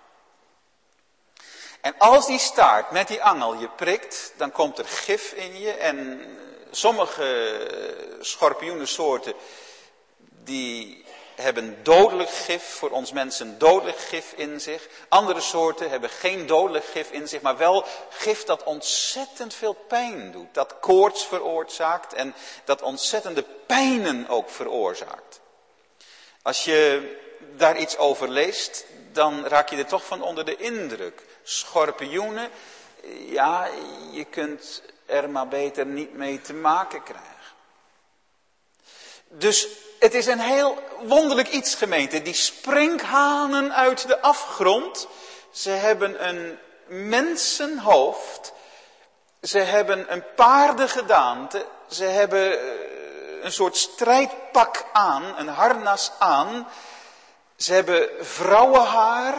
En als die staart met die angel je prikt, dan komt er gif in je. En sommige schorpioenensoorten die hebben dodelijk gif, voor ons mensen dodelijk gif in zich. Andere soorten hebben geen dodelijk gif in zich, maar wel gif dat ontzettend veel pijn doet. Dat koorts veroorzaakt en dat ontzettende pijnen ook veroorzaakt. Als je daar iets over leest, dan raak je er toch van onder de indruk. Schorpioenen, ja, je kunt er maar beter niet mee te maken krijgen. Dus het is een heel wonderlijk iets, gemeente. Die sprinkhanen uit de afgrond, ze hebben een mensenhoofd. Ze hebben een paardengedaante. Ze hebben een soort strijdpak aan, een harnas aan. Ze hebben vrouwenhaar.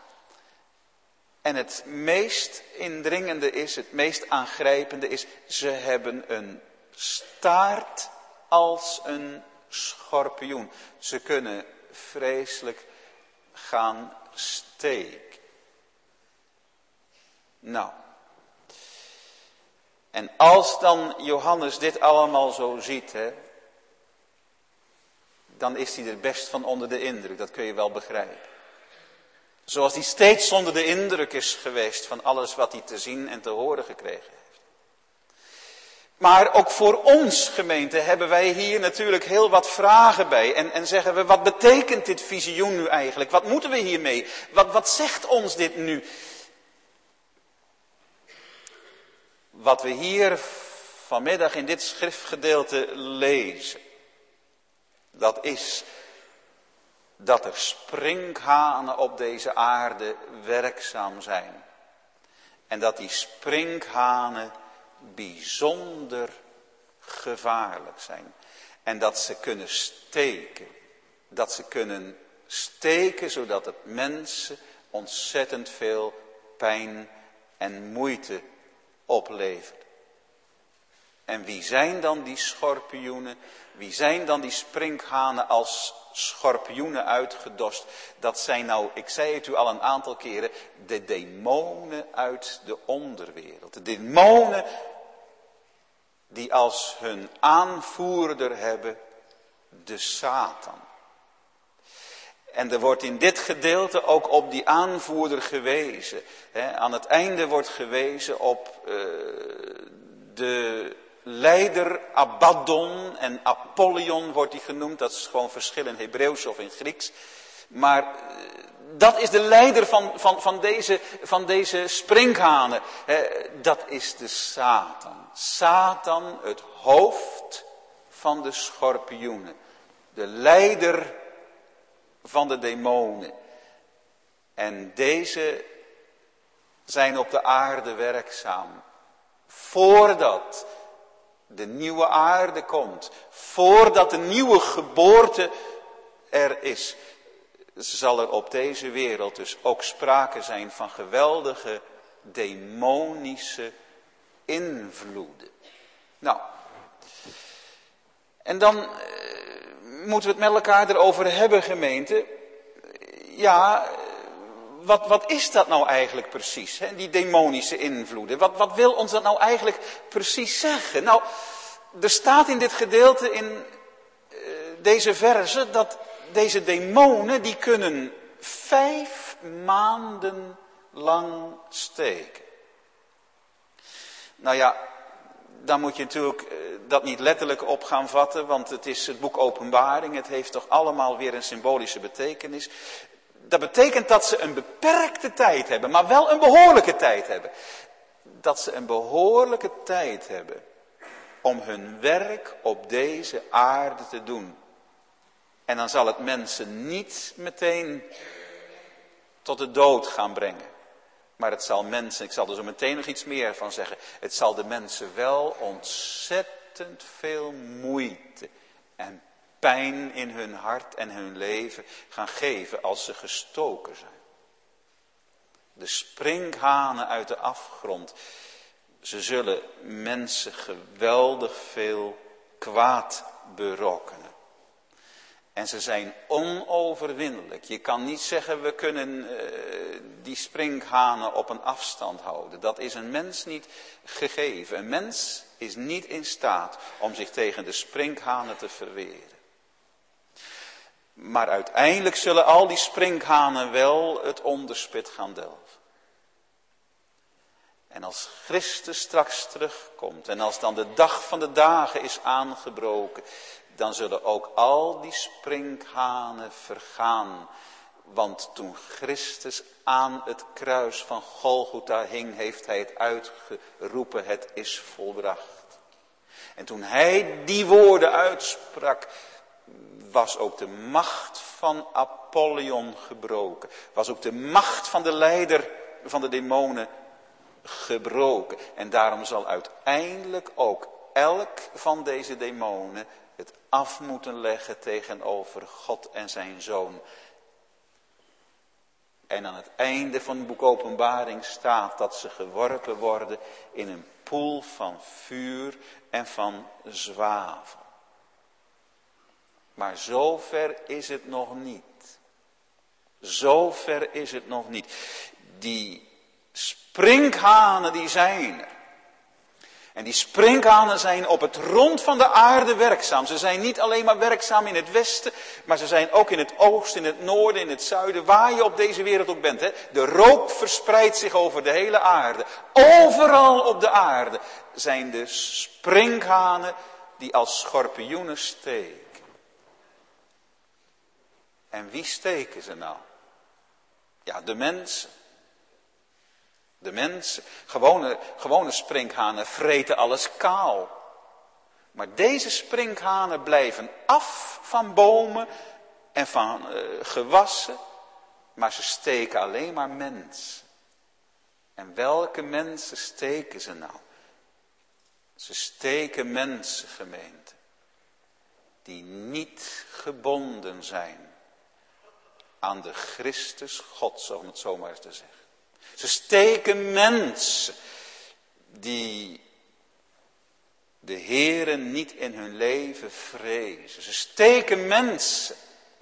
En het meest indringende is, het meest aangrijpende is, ze hebben een staart als een schorpioen. Ze kunnen vreselijk gaan steken. Nou. En als dan Johannes dit allemaal zo ziet, dan is hij er best van onder de indruk. Dat kun je wel begrijpen. Zoals hij steeds onder de indruk is geweest van alles wat hij te zien en te horen gekregen heeft. Maar ook voor ons, gemeente, hebben wij hier natuurlijk heel wat vragen bij. En zeggen we, wat betekent dit visioen nu eigenlijk? Wat moeten we hiermee? Wat zegt ons dit nu? Wat we hier vanmiddag in dit schriftgedeelte lezen, dat is dat er sprinkhanen op deze aarde werkzaam zijn. En dat die sprinkhanen bijzonder gevaarlijk zijn. En dat ze kunnen steken. Dat ze kunnen steken zodat het mensen ontzettend veel pijn en moeite oplevert. En wie zijn dan die schorpioenen? Wie zijn dan die sprinkhanen als schorpioenen uitgedost? Dat zijn nou, ik zei het u al een aantal keren, de demonen uit de onderwereld. De demonen die als hun aanvoerder hebben de Satan. En er wordt in dit gedeelte ook op die aanvoerder gewezen. Aan het einde wordt gewezen op de leider Abaddon en Apollyon wordt die genoemd. Dat is gewoon verschil in Hebreeuws of in Grieks. Maar dat is de leider van deze sprinkhanen. Dat is de Satan. Satan, het hoofd van de schorpioenen. De leider van de demonen. En deze zijn op de aarde werkzaam. Voordat de nieuwe aarde komt. Voordat de nieuwe geboorte er is. Zal er op deze wereld dus ook sprake zijn van geweldige demonische invloeden. Nou. En dan moeten we het met elkaar erover hebben, gemeente. Ja, wat is dat nou eigenlijk precies, die demonische invloeden? Wat wil ons dat nou eigenlijk precies zeggen? Nou, er staat in dit gedeelte, in deze verse, dat deze demonen, die kunnen 5 maanden lang steken. Nou ja, dan moet je natuurlijk dat niet letterlijk op gaan vatten, want het is het boek Openbaring. Het heeft toch allemaal weer een symbolische betekenis. Dat betekent dat ze een beperkte tijd hebben, maar wel een behoorlijke tijd hebben. Dat ze een behoorlijke tijd hebben om hun werk op deze aarde te doen. En dan zal het mensen niet meteen tot de dood gaan brengen. Maar het zal mensen, ik zal er zo meteen nog iets meer van zeggen. Het zal de mensen wel ontzettend veel moeite en pijn in hun hart en hun leven gaan geven als ze gestoken zijn. De sprinkhanen uit de afgrond. Ze zullen mensen geweldig veel kwaad berokkenen. En ze zijn onoverwinnelijk. Je kan niet zeggen, we kunnen die sprinkhanen op een afstand houden. Dat is een mens niet gegeven. Een mens is niet in staat om zich tegen de sprinkhanen te verweren. Maar uiteindelijk zullen al die sprinkhanen wel het onderspit gaan delven. En als Christus straks terugkomt en als dan de dag van de dagen is aangebroken, dan zullen ook al die sprinkhanen vergaan. Want toen Christus aan het kruis van Golgotha hing, heeft hij het uitgeroepen, het is volbracht. En toen hij die woorden uitsprak, was ook de macht van Apollyon gebroken. Was ook de macht van de leider van de demonen gebroken. En daarom zal uiteindelijk ook elk van deze demonen het af moeten leggen tegenover God en zijn Zoon. En aan het einde van het boek Openbaring staat dat ze geworpen worden in een poel van vuur en van zwavel. Maar zover is het nog niet. Zover is het nog niet. Die sprinkhanen die zijn er. En die sprinkhanen zijn op het rond van de aarde werkzaam. Ze zijn niet alleen maar werkzaam in het westen, maar ze zijn ook in het oosten, in het noorden, in het zuiden, waar je op deze wereld ook bent. Hè. De rook verspreidt zich over de hele aarde. Overal op de aarde zijn de sprinkhanen die als schorpioenen steken. En wie steken ze nou? Ja, de mensen. De mensen, gewone sprinkhanen vreten alles kaal. Maar deze sprinkhanen blijven af van bomen en van gewassen. Maar ze steken alleen maar mensen. En welke mensen steken ze nou? Ze steken mensen, gemeente. Die niet gebonden zijn aan de Christus Gods, om het zo maar eens te zeggen. Ze steken mensen die de Heere niet in hun leven vrezen. Ze steken mensen.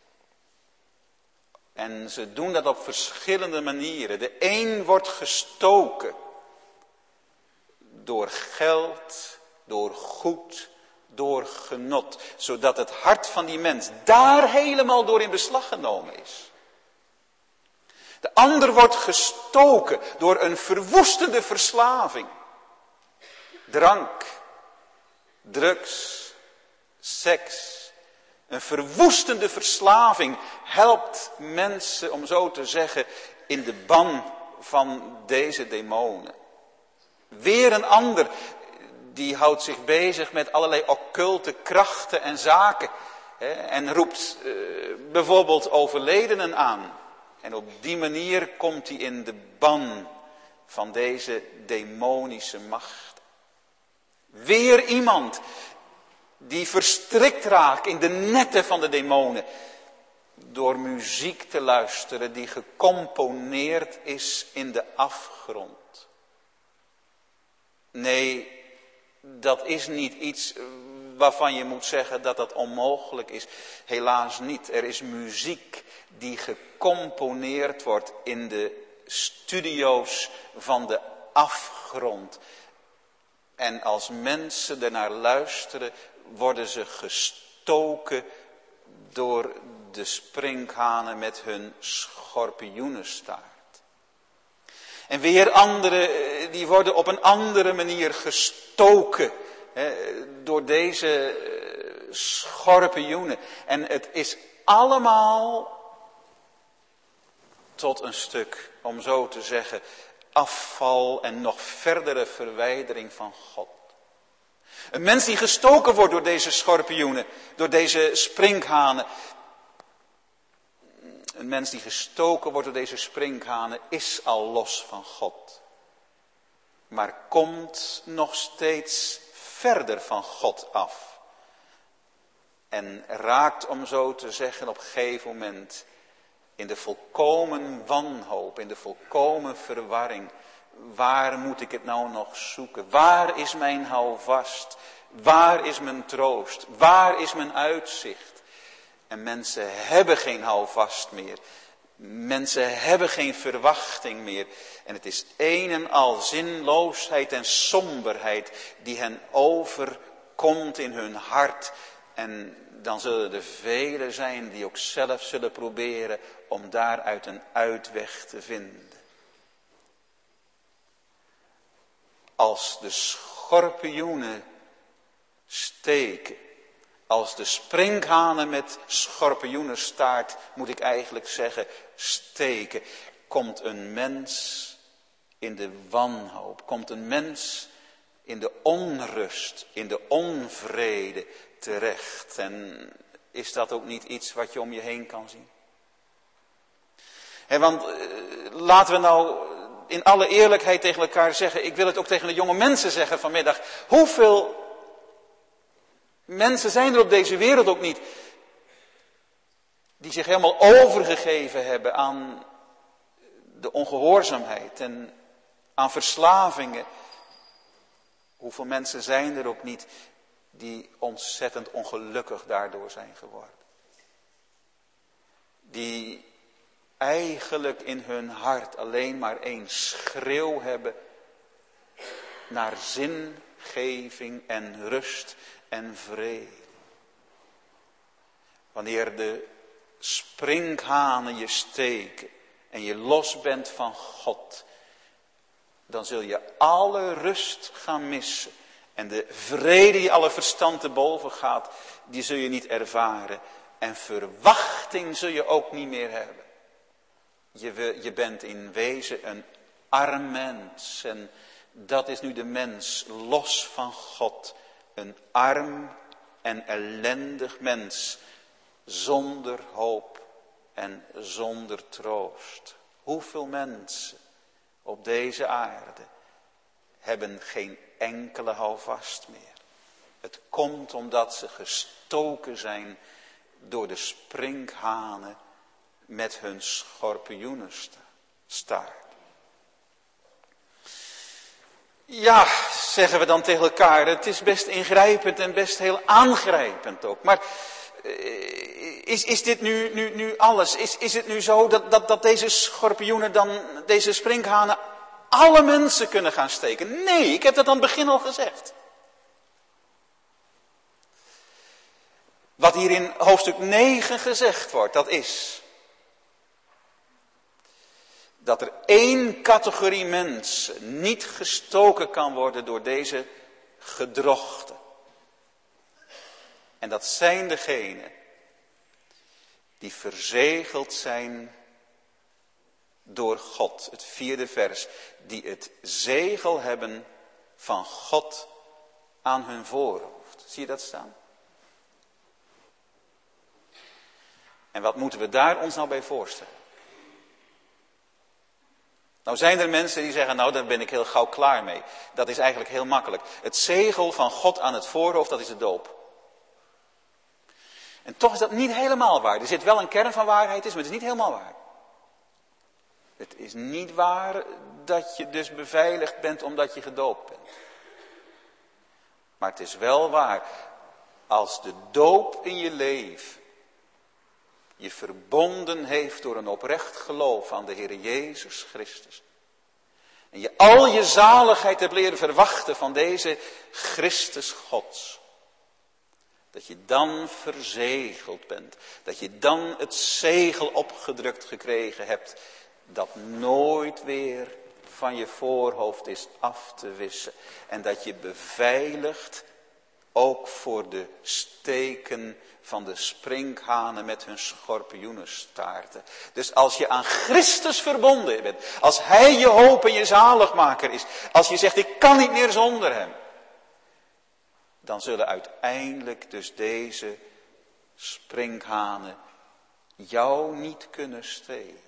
En ze doen dat op verschillende manieren. De een wordt gestoken door geld, door goed, door genot. Zodat het hart van die mens daar helemaal door in beslag genomen is. De ander wordt gestoken door een verwoestende verslaving. Drank, drugs, seks. Een verwoestende verslaving helpt mensen, om zo te zeggen, in de ban van deze demonen. Weer een ander, die houdt zich bezig met allerlei occulte krachten en zaken. En roept bijvoorbeeld overledenen aan. En op die manier komt hij in de ban van deze demonische macht. Weer iemand die verstrikt raakt in de netten van de demonen. Door muziek te luisteren die gecomponeerd is in de afgrond. Nee, dat is niet iets waarvan je moet zeggen dat dat onmogelijk is. Helaas niet. Er is muziek die gecomponeerd wordt in de studio's van de afgrond. En als mensen ernaar luisteren, worden ze gestoken door de sprinkhanen met hun schorpioenenstaart. En weer anderen, die worden op een andere manier gestoken door deze schorpioenen. En het is allemaal tot een stuk, om zo te zeggen, afval en nog verdere verwijdering van God. Een mens die gestoken wordt door deze schorpioenen, door deze sprinkhanen. Een mens die gestoken wordt door deze sprinkhanen is al los van God. Maar komt nog steeds verder van God af. En raakt, om zo te zeggen, op een gegeven moment in de volkomen wanhoop, in de volkomen verwarring. Waar moet ik het nou nog zoeken? Waar is mijn houvast? Waar is mijn troost? Waar is mijn uitzicht? En mensen hebben geen houvast meer. Mensen hebben geen verwachting meer. En het is een en al zinloosheid en somberheid die hen overkomt in hun hart. En dan zullen er velen zijn die ook zelf zullen proberen om daaruit een uitweg te vinden. Als de schorpioenen steken, als de sprinkhanen met schorpioenenstaart, moet ik eigenlijk zeggen, steken, komt een mens in de wanhoop, komt een mens in de onrust, in de onvrede terecht. En is dat ook niet iets wat je om je heen kan zien? Want laten we nou in alle eerlijkheid tegen elkaar zeggen, ik wil het ook tegen de jonge mensen zeggen vanmiddag. Hoeveel mensen zijn er op deze wereld ook niet die zich helemaal overgegeven hebben aan de ongehoorzaamheid en aan verslavingen. Hoeveel mensen zijn er ook niet die ontzettend ongelukkig daardoor zijn geworden. Die eigenlijk in hun hart alleen maar één schreeuw hebben naar zingeving en rust en vrede. Wanneer de sprinkhanen je steken en je los bent van God, dan zul je alle rust gaan missen. En de vrede die alle verstand te boven gaat, die zul je niet ervaren. En verwachting zul je ook niet meer hebben. Je bent in wezen een arm mens. En dat is nu de mens los van God. Een arm en ellendig mens. Zonder hoop en zonder troost. Hoeveel mensen op deze aarde hebben geen enkele houvast meer. Het komt omdat ze gestoken zijn door de sprinkhanen met hun schorpioenenstaart. Ja, zeggen we dan tegen elkaar, het is best ingrijpend en best heel aangrijpend ook. Maar is dit nu alles? Is het nu zo dat deze schorpioenen dan, deze sprinkhanen, alle mensen kunnen gaan steken? Nee, ik heb dat aan het begin al gezegd. Wat hier in hoofdstuk 9 gezegd wordt, dat is dat er één categorie mensen niet gestoken kan worden door deze gedrochten. En dat zijn degenen die verzegeld zijn door God. Het 4e vers. Die het zegel hebben van God aan hun voorhoofd. Zie je dat staan? En wat moeten we daar ons nou bij voorstellen? Nou zijn er mensen die zeggen, nou daar ben ik heel gauw klaar mee. Dat is eigenlijk heel makkelijk. Het zegel van God aan het voorhoofd, dat is de doop. En toch is dat niet helemaal waar. Er zit wel een kern van waarheid in, maar het is niet helemaal waar. Het is niet waar dat je dus beveiligd bent omdat je gedoopt bent. Maar het is wel waar, als de doop in je leven je verbonden heeft door een oprecht geloof aan de Heer Jezus Christus. En je al je zaligheid hebt leren verwachten van deze Christus Gods. Dat je dan verzegeld bent. Dat je dan het zegel opgedrukt gekregen hebt. Dat nooit weer van je voorhoofd is af te wissen. En dat je beveiligd ook voor de steken van de sprinkhanen met hun schorpioenenstaarten. Dus als je aan Christus verbonden bent. Als Hij je hoop en je zaligmaker is. Als je zegt, ik kan niet meer zonder Hem. Dan zullen uiteindelijk dus deze sprinkhanen jou niet kunnen stelen.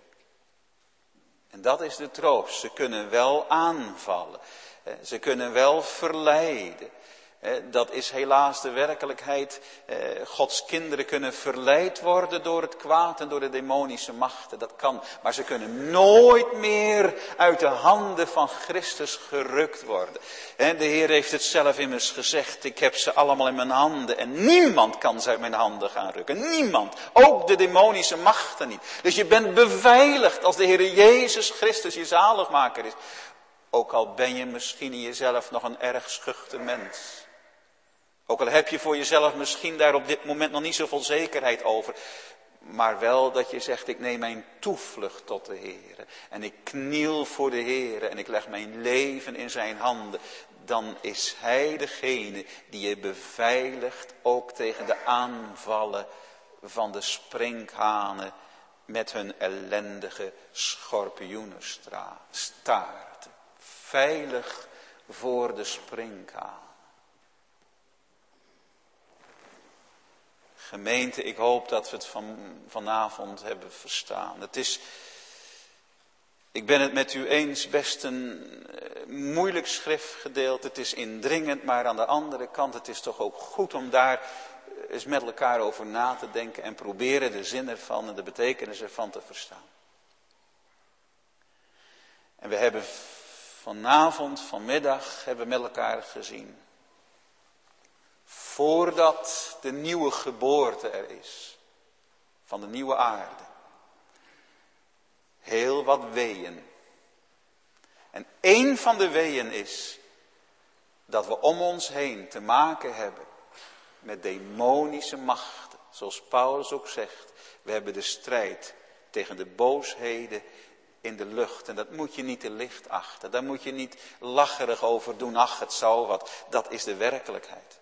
En dat is de troost. Ze kunnen wel aanvallen. Ze kunnen wel verleiden. Dat is helaas de werkelijkheid. Gods kinderen kunnen verleid worden door het kwaad en door de demonische machten. Dat kan. Maar ze kunnen nooit meer uit de handen van Christus gerukt worden. De Heer heeft het zelf immers gezegd. Ik heb ze allemaal in mijn handen. En niemand kan ze uit mijn handen gaan rukken. Niemand. Ook de demonische machten niet. Dus je bent beveiligd als de Heer Jezus Christus je zaligmaker is. Ook al ben je misschien in jezelf nog een erg schuchter mens. Ook al heb je voor jezelf misschien daar op dit moment nog niet zoveel zekerheid over. Maar wel dat je zegt, ik neem mijn toevlucht tot de Heer. En ik kniel voor de Heer en ik leg mijn leven in zijn handen. Dan is Hij degene die je beveiligt ook tegen de aanvallen van de sprinkhanen met hun ellendige schorpioenenstaarten. Veilig voor de sprinkhaan. Gemeente, ik hoop dat we het vanavond hebben verstaan. Ik ben het met u eens, best een moeilijk schriftgedeelte. Het is indringend, maar aan de andere kant, het is toch ook goed om daar eens met elkaar over na te denken en proberen de zin ervan en de betekenis ervan te verstaan. En we hebben vanmiddag hebben we met elkaar gezien. Voordat de nieuwe geboorte er is, van de nieuwe aarde. Heel wat weeën. En één van de weeën is dat we om ons heen te maken hebben met demonische machten. Zoals Paulus ook zegt, we hebben de strijd tegen de boosheden in de lucht. En dat moet je niet te licht achten. Daar moet je niet lacherig over doen. Ach, het zou wat. Dat is de werkelijkheid.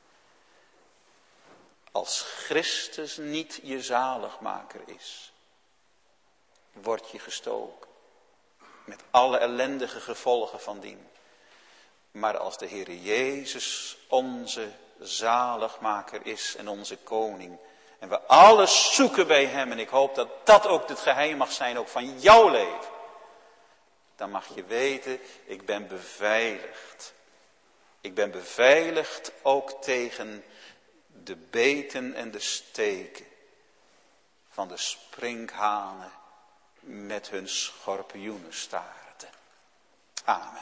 Als Christus niet je zaligmaker is, word je gestoken. Met alle ellendige gevolgen van dien. Maar als de Heer Jezus onze zaligmaker is en onze koning. En we alles zoeken bij hem. En ik hoop dat dat ook het geheim mag zijn ook van jouw leven. Dan mag je weten, ik ben beveiligd. Ik ben beveiligd ook tegen de beten en de steken van de sprinkhanen met hun schorpioenenstaarten. Amen.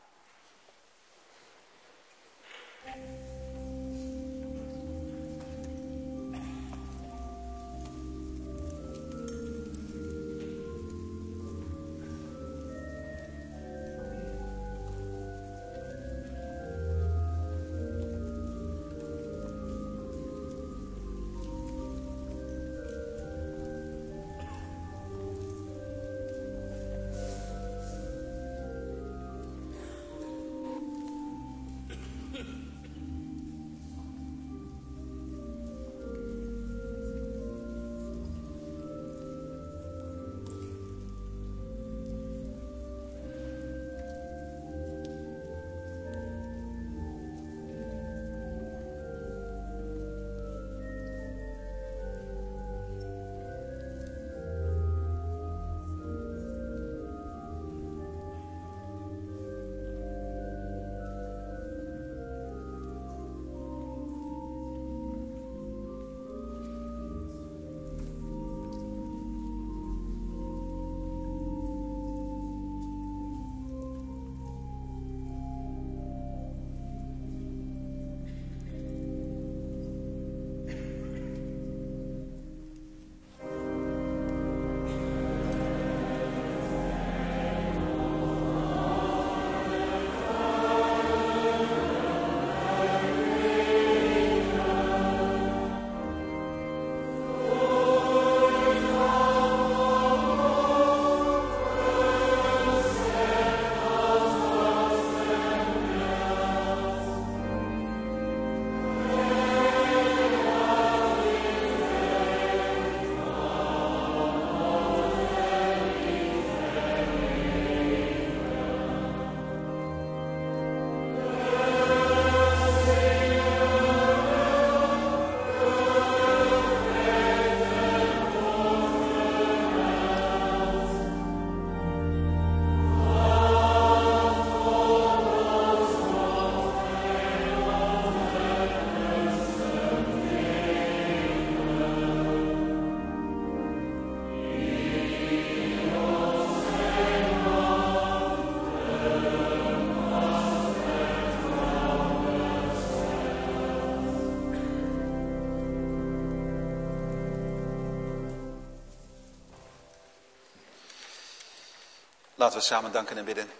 Laten we samen danken en bidden.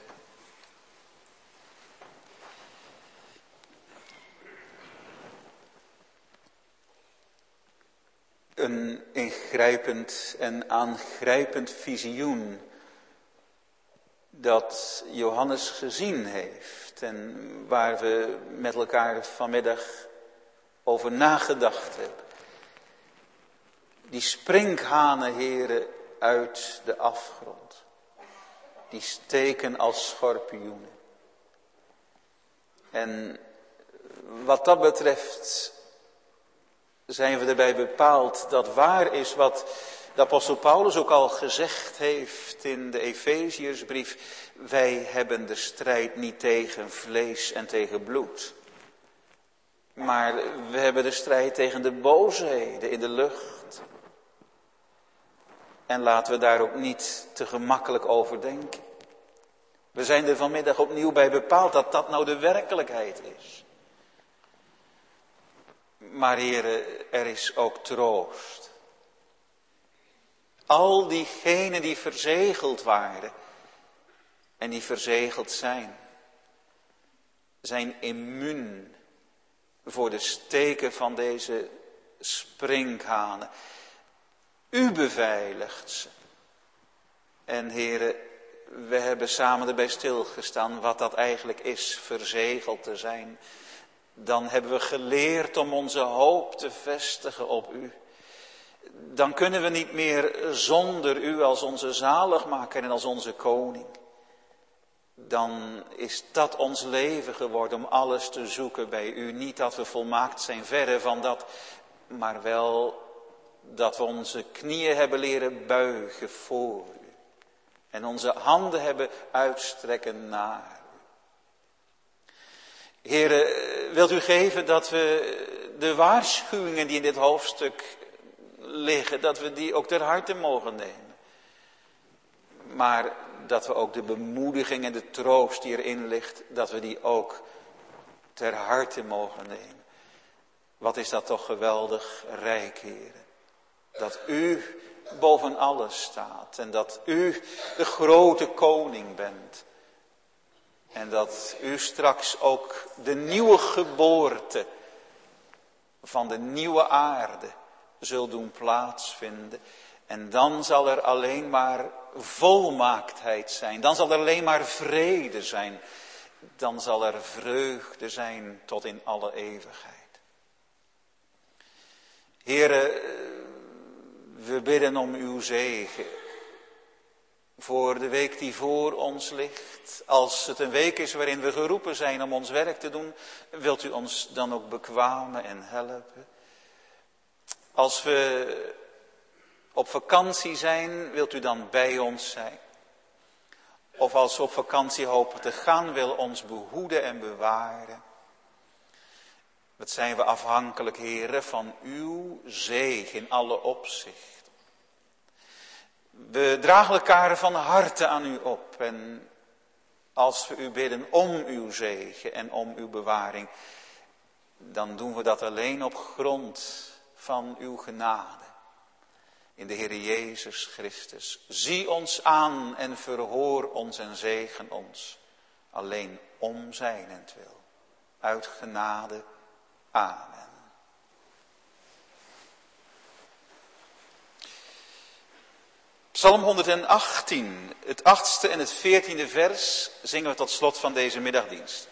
Een ingrijpend en aangrijpend visioen dat Johannes gezien heeft en waar we met elkaar vanmiddag over nagedacht hebben. Die sprinkhanen, heren, uit de afgrond. Die steken als schorpioenen. En wat dat betreft zijn we erbij bepaald dat waar is wat de apostel Paulus ook al gezegd heeft in de Efeziërsbrief. Wij hebben de strijd niet tegen vlees en tegen bloed. Maar we hebben de strijd tegen de boosheden in de lucht. En laten we daar ook niet te gemakkelijk over denken. We zijn er vanmiddag opnieuw bij bepaald dat dat nou de werkelijkheid is. Maar Heere, er is ook troost. Al diegenen die verzegeld waren en die verzegeld zijn immuun voor de steken van deze sprinkhanen. U beveiligt ze. En Heere, we hebben samen erbij stilgestaan wat dat eigenlijk is, verzegeld te zijn. Dan hebben we geleerd om onze hoop te vestigen op u. Dan kunnen we niet meer zonder u als onze zaligmaker en als onze koning. Dan is dat ons leven geworden om alles te zoeken bij u. Niet dat we volmaakt zijn, verre van dat, maar wel dat we onze knieën hebben leren buigen voor u. En onze handen hebben uitstrekken naar u. Heere, wilt u geven dat we de waarschuwingen die in dit hoofdstuk liggen, dat we die ook ter harte mogen nemen. Maar dat we ook de bemoediging en de troost die erin ligt, dat we die ook ter harte mogen nemen. Wat is dat toch geweldig rijk, Heere. Dat u boven alles staat en dat u de grote koning bent. En dat u straks ook de nieuwe geboorte van de nieuwe aarde zult doen plaatsvinden. En dan zal er alleen maar volmaaktheid zijn. Dan zal er alleen maar vrede zijn. Dan zal er vreugde zijn tot in alle eeuwigheid. Heere, we bidden om uw zegen voor de week die voor ons ligt. Als het een week is waarin we geroepen zijn om ons werk te doen, wilt u ons dan ook bekwamen en helpen. Als we op vakantie zijn, wilt u dan bij ons zijn. Of als we op vakantie hopen te gaan, wil ons behoeden en bewaren. Wat zijn we afhankelijk, Heere, van uw zegen in alle opzichten. We dragen elkaar van harte aan u op. En als we u bidden om uw zegen en om uw bewaring, dan doen we dat alleen op grond van uw genade. In de Heere Jezus Christus. Zie ons aan en verhoor ons en zegen ons. Alleen om zijnentwil. Uit genade. Amen. Psalm 118, het 8e en het 14e vers zingen we tot slot van deze middagdienst.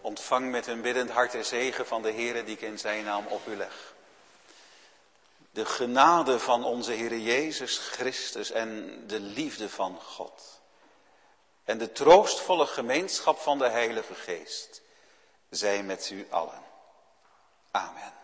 Ontvang met een biddend hart de zegen van de Heere die ik in zijn naam op u leg. De genade van onze Heere Jezus Christus en de liefde van God. En de troostvolle gemeenschap van de Heilige Geest zij met u allen. Amen.